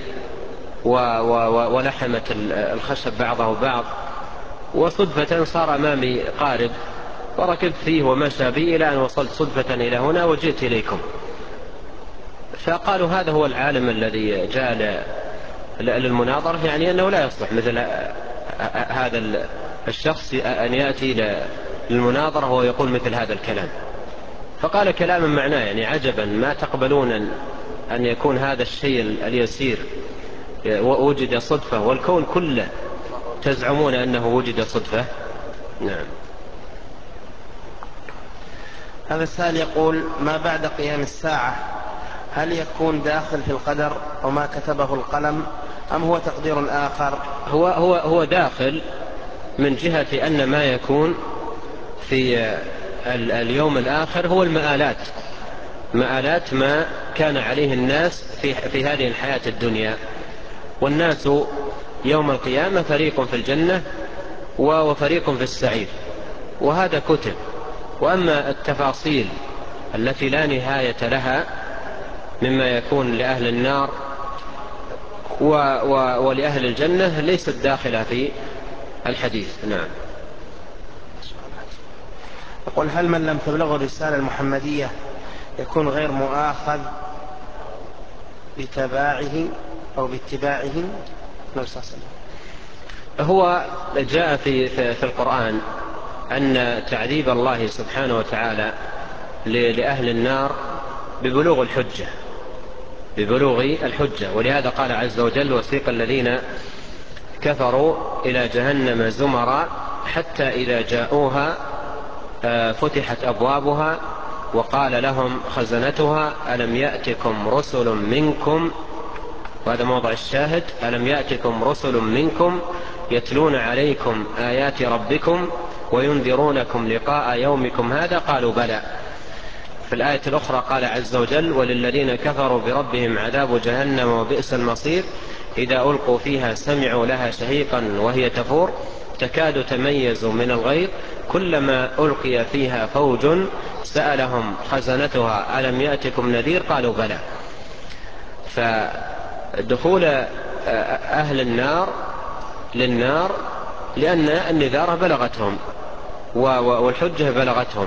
ولحمت الخشب بعضه بعض، وصدفة صار أمامي قارب وركبت فيه ومشى بي إلى أن وصلت صدفة إلى هنا وجئت إليكم. فقالوا هذا هو العالم الذي جاء للمناظرة، يعني أنه لا يصلح مثل هذا الشخص أن يأتي للمناظرة ويقول مثل هذا الكلام. فقال كلاما معناه، يعني عجبا ما تقبلون أن يكون هذا الشيء اليسير وجد صدفة، والكون كله تزعمون أنه وجد صدفة. نعم. هذا السائل يقول ما بعد قيام الساعة هل يكون داخل في القدر وما كتبه القلم، أم هو تقدير آخر؟ هو داخل من جهة أن ما يكون في اليوم الآخر هو مآلات ما كان عليه الناس في هذه الحياة الدنيا. والناس يوم القيامة فريق في الجنة وفريق في السعير، وهذا كتب. وأما التفاصيل التي لا نهاية لها مما يكون لأهل النار ولأهل الجنة ليست داخلة في الحديث. نعم. يقول هل من لم تبلغه الرسالة المحمدية يكون غير مؤاخذ بتباعه أو باتباعه؟ هو جاء في القرآن أن تعذيب الله سبحانه وتعالى لأهل النار ببلوغ الحجة. ولهذا قال عز وجل وسيق الذين كفروا إلى جهنم زمرا حتى إذا جاءوها فتحت أبوابها وقال لهم خزنتها ألم يأتكم رسل منكم، وهذا موضع الشاهد، ألم يأتكم رسل منكم يتلون عليكم آيات ربكم وينذرونكم لقاء يومكم هذا، قالوا بلى. في الآية الأخرى قال عز وجل وللذين كفروا بربهم عذاب جهنم وبئس المصير إذا ألقوا فيها سمعوا لها شهيقا وهي تفور تكاد تميز من الغيظ كلما ألقي فيها فوج سألهم خزنتها ألم يأتكم نذير قالوا بلى. فدخول أهل النار للنار لأن النذارة بلغتهم والحجة بلغتهم،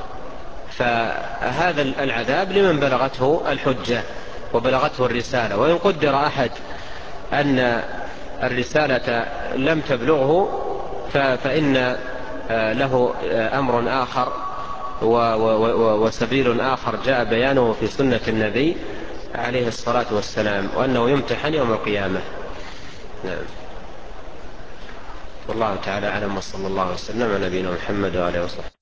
فهذا العذاب لمن بلغته الحجة وبلغته الرسالة. وإن قدر أحد أن الرسالة لم تبلغه فإن له أمر آخر وسبيل آخر جاء بيانه في سنة النبي عليه الصلاة والسلام، وأنه يمتحن يوم القيامة. نعم. والله تعالى أعلم، وصلى الله وسلم على نبينا محمد وآله وصحبه.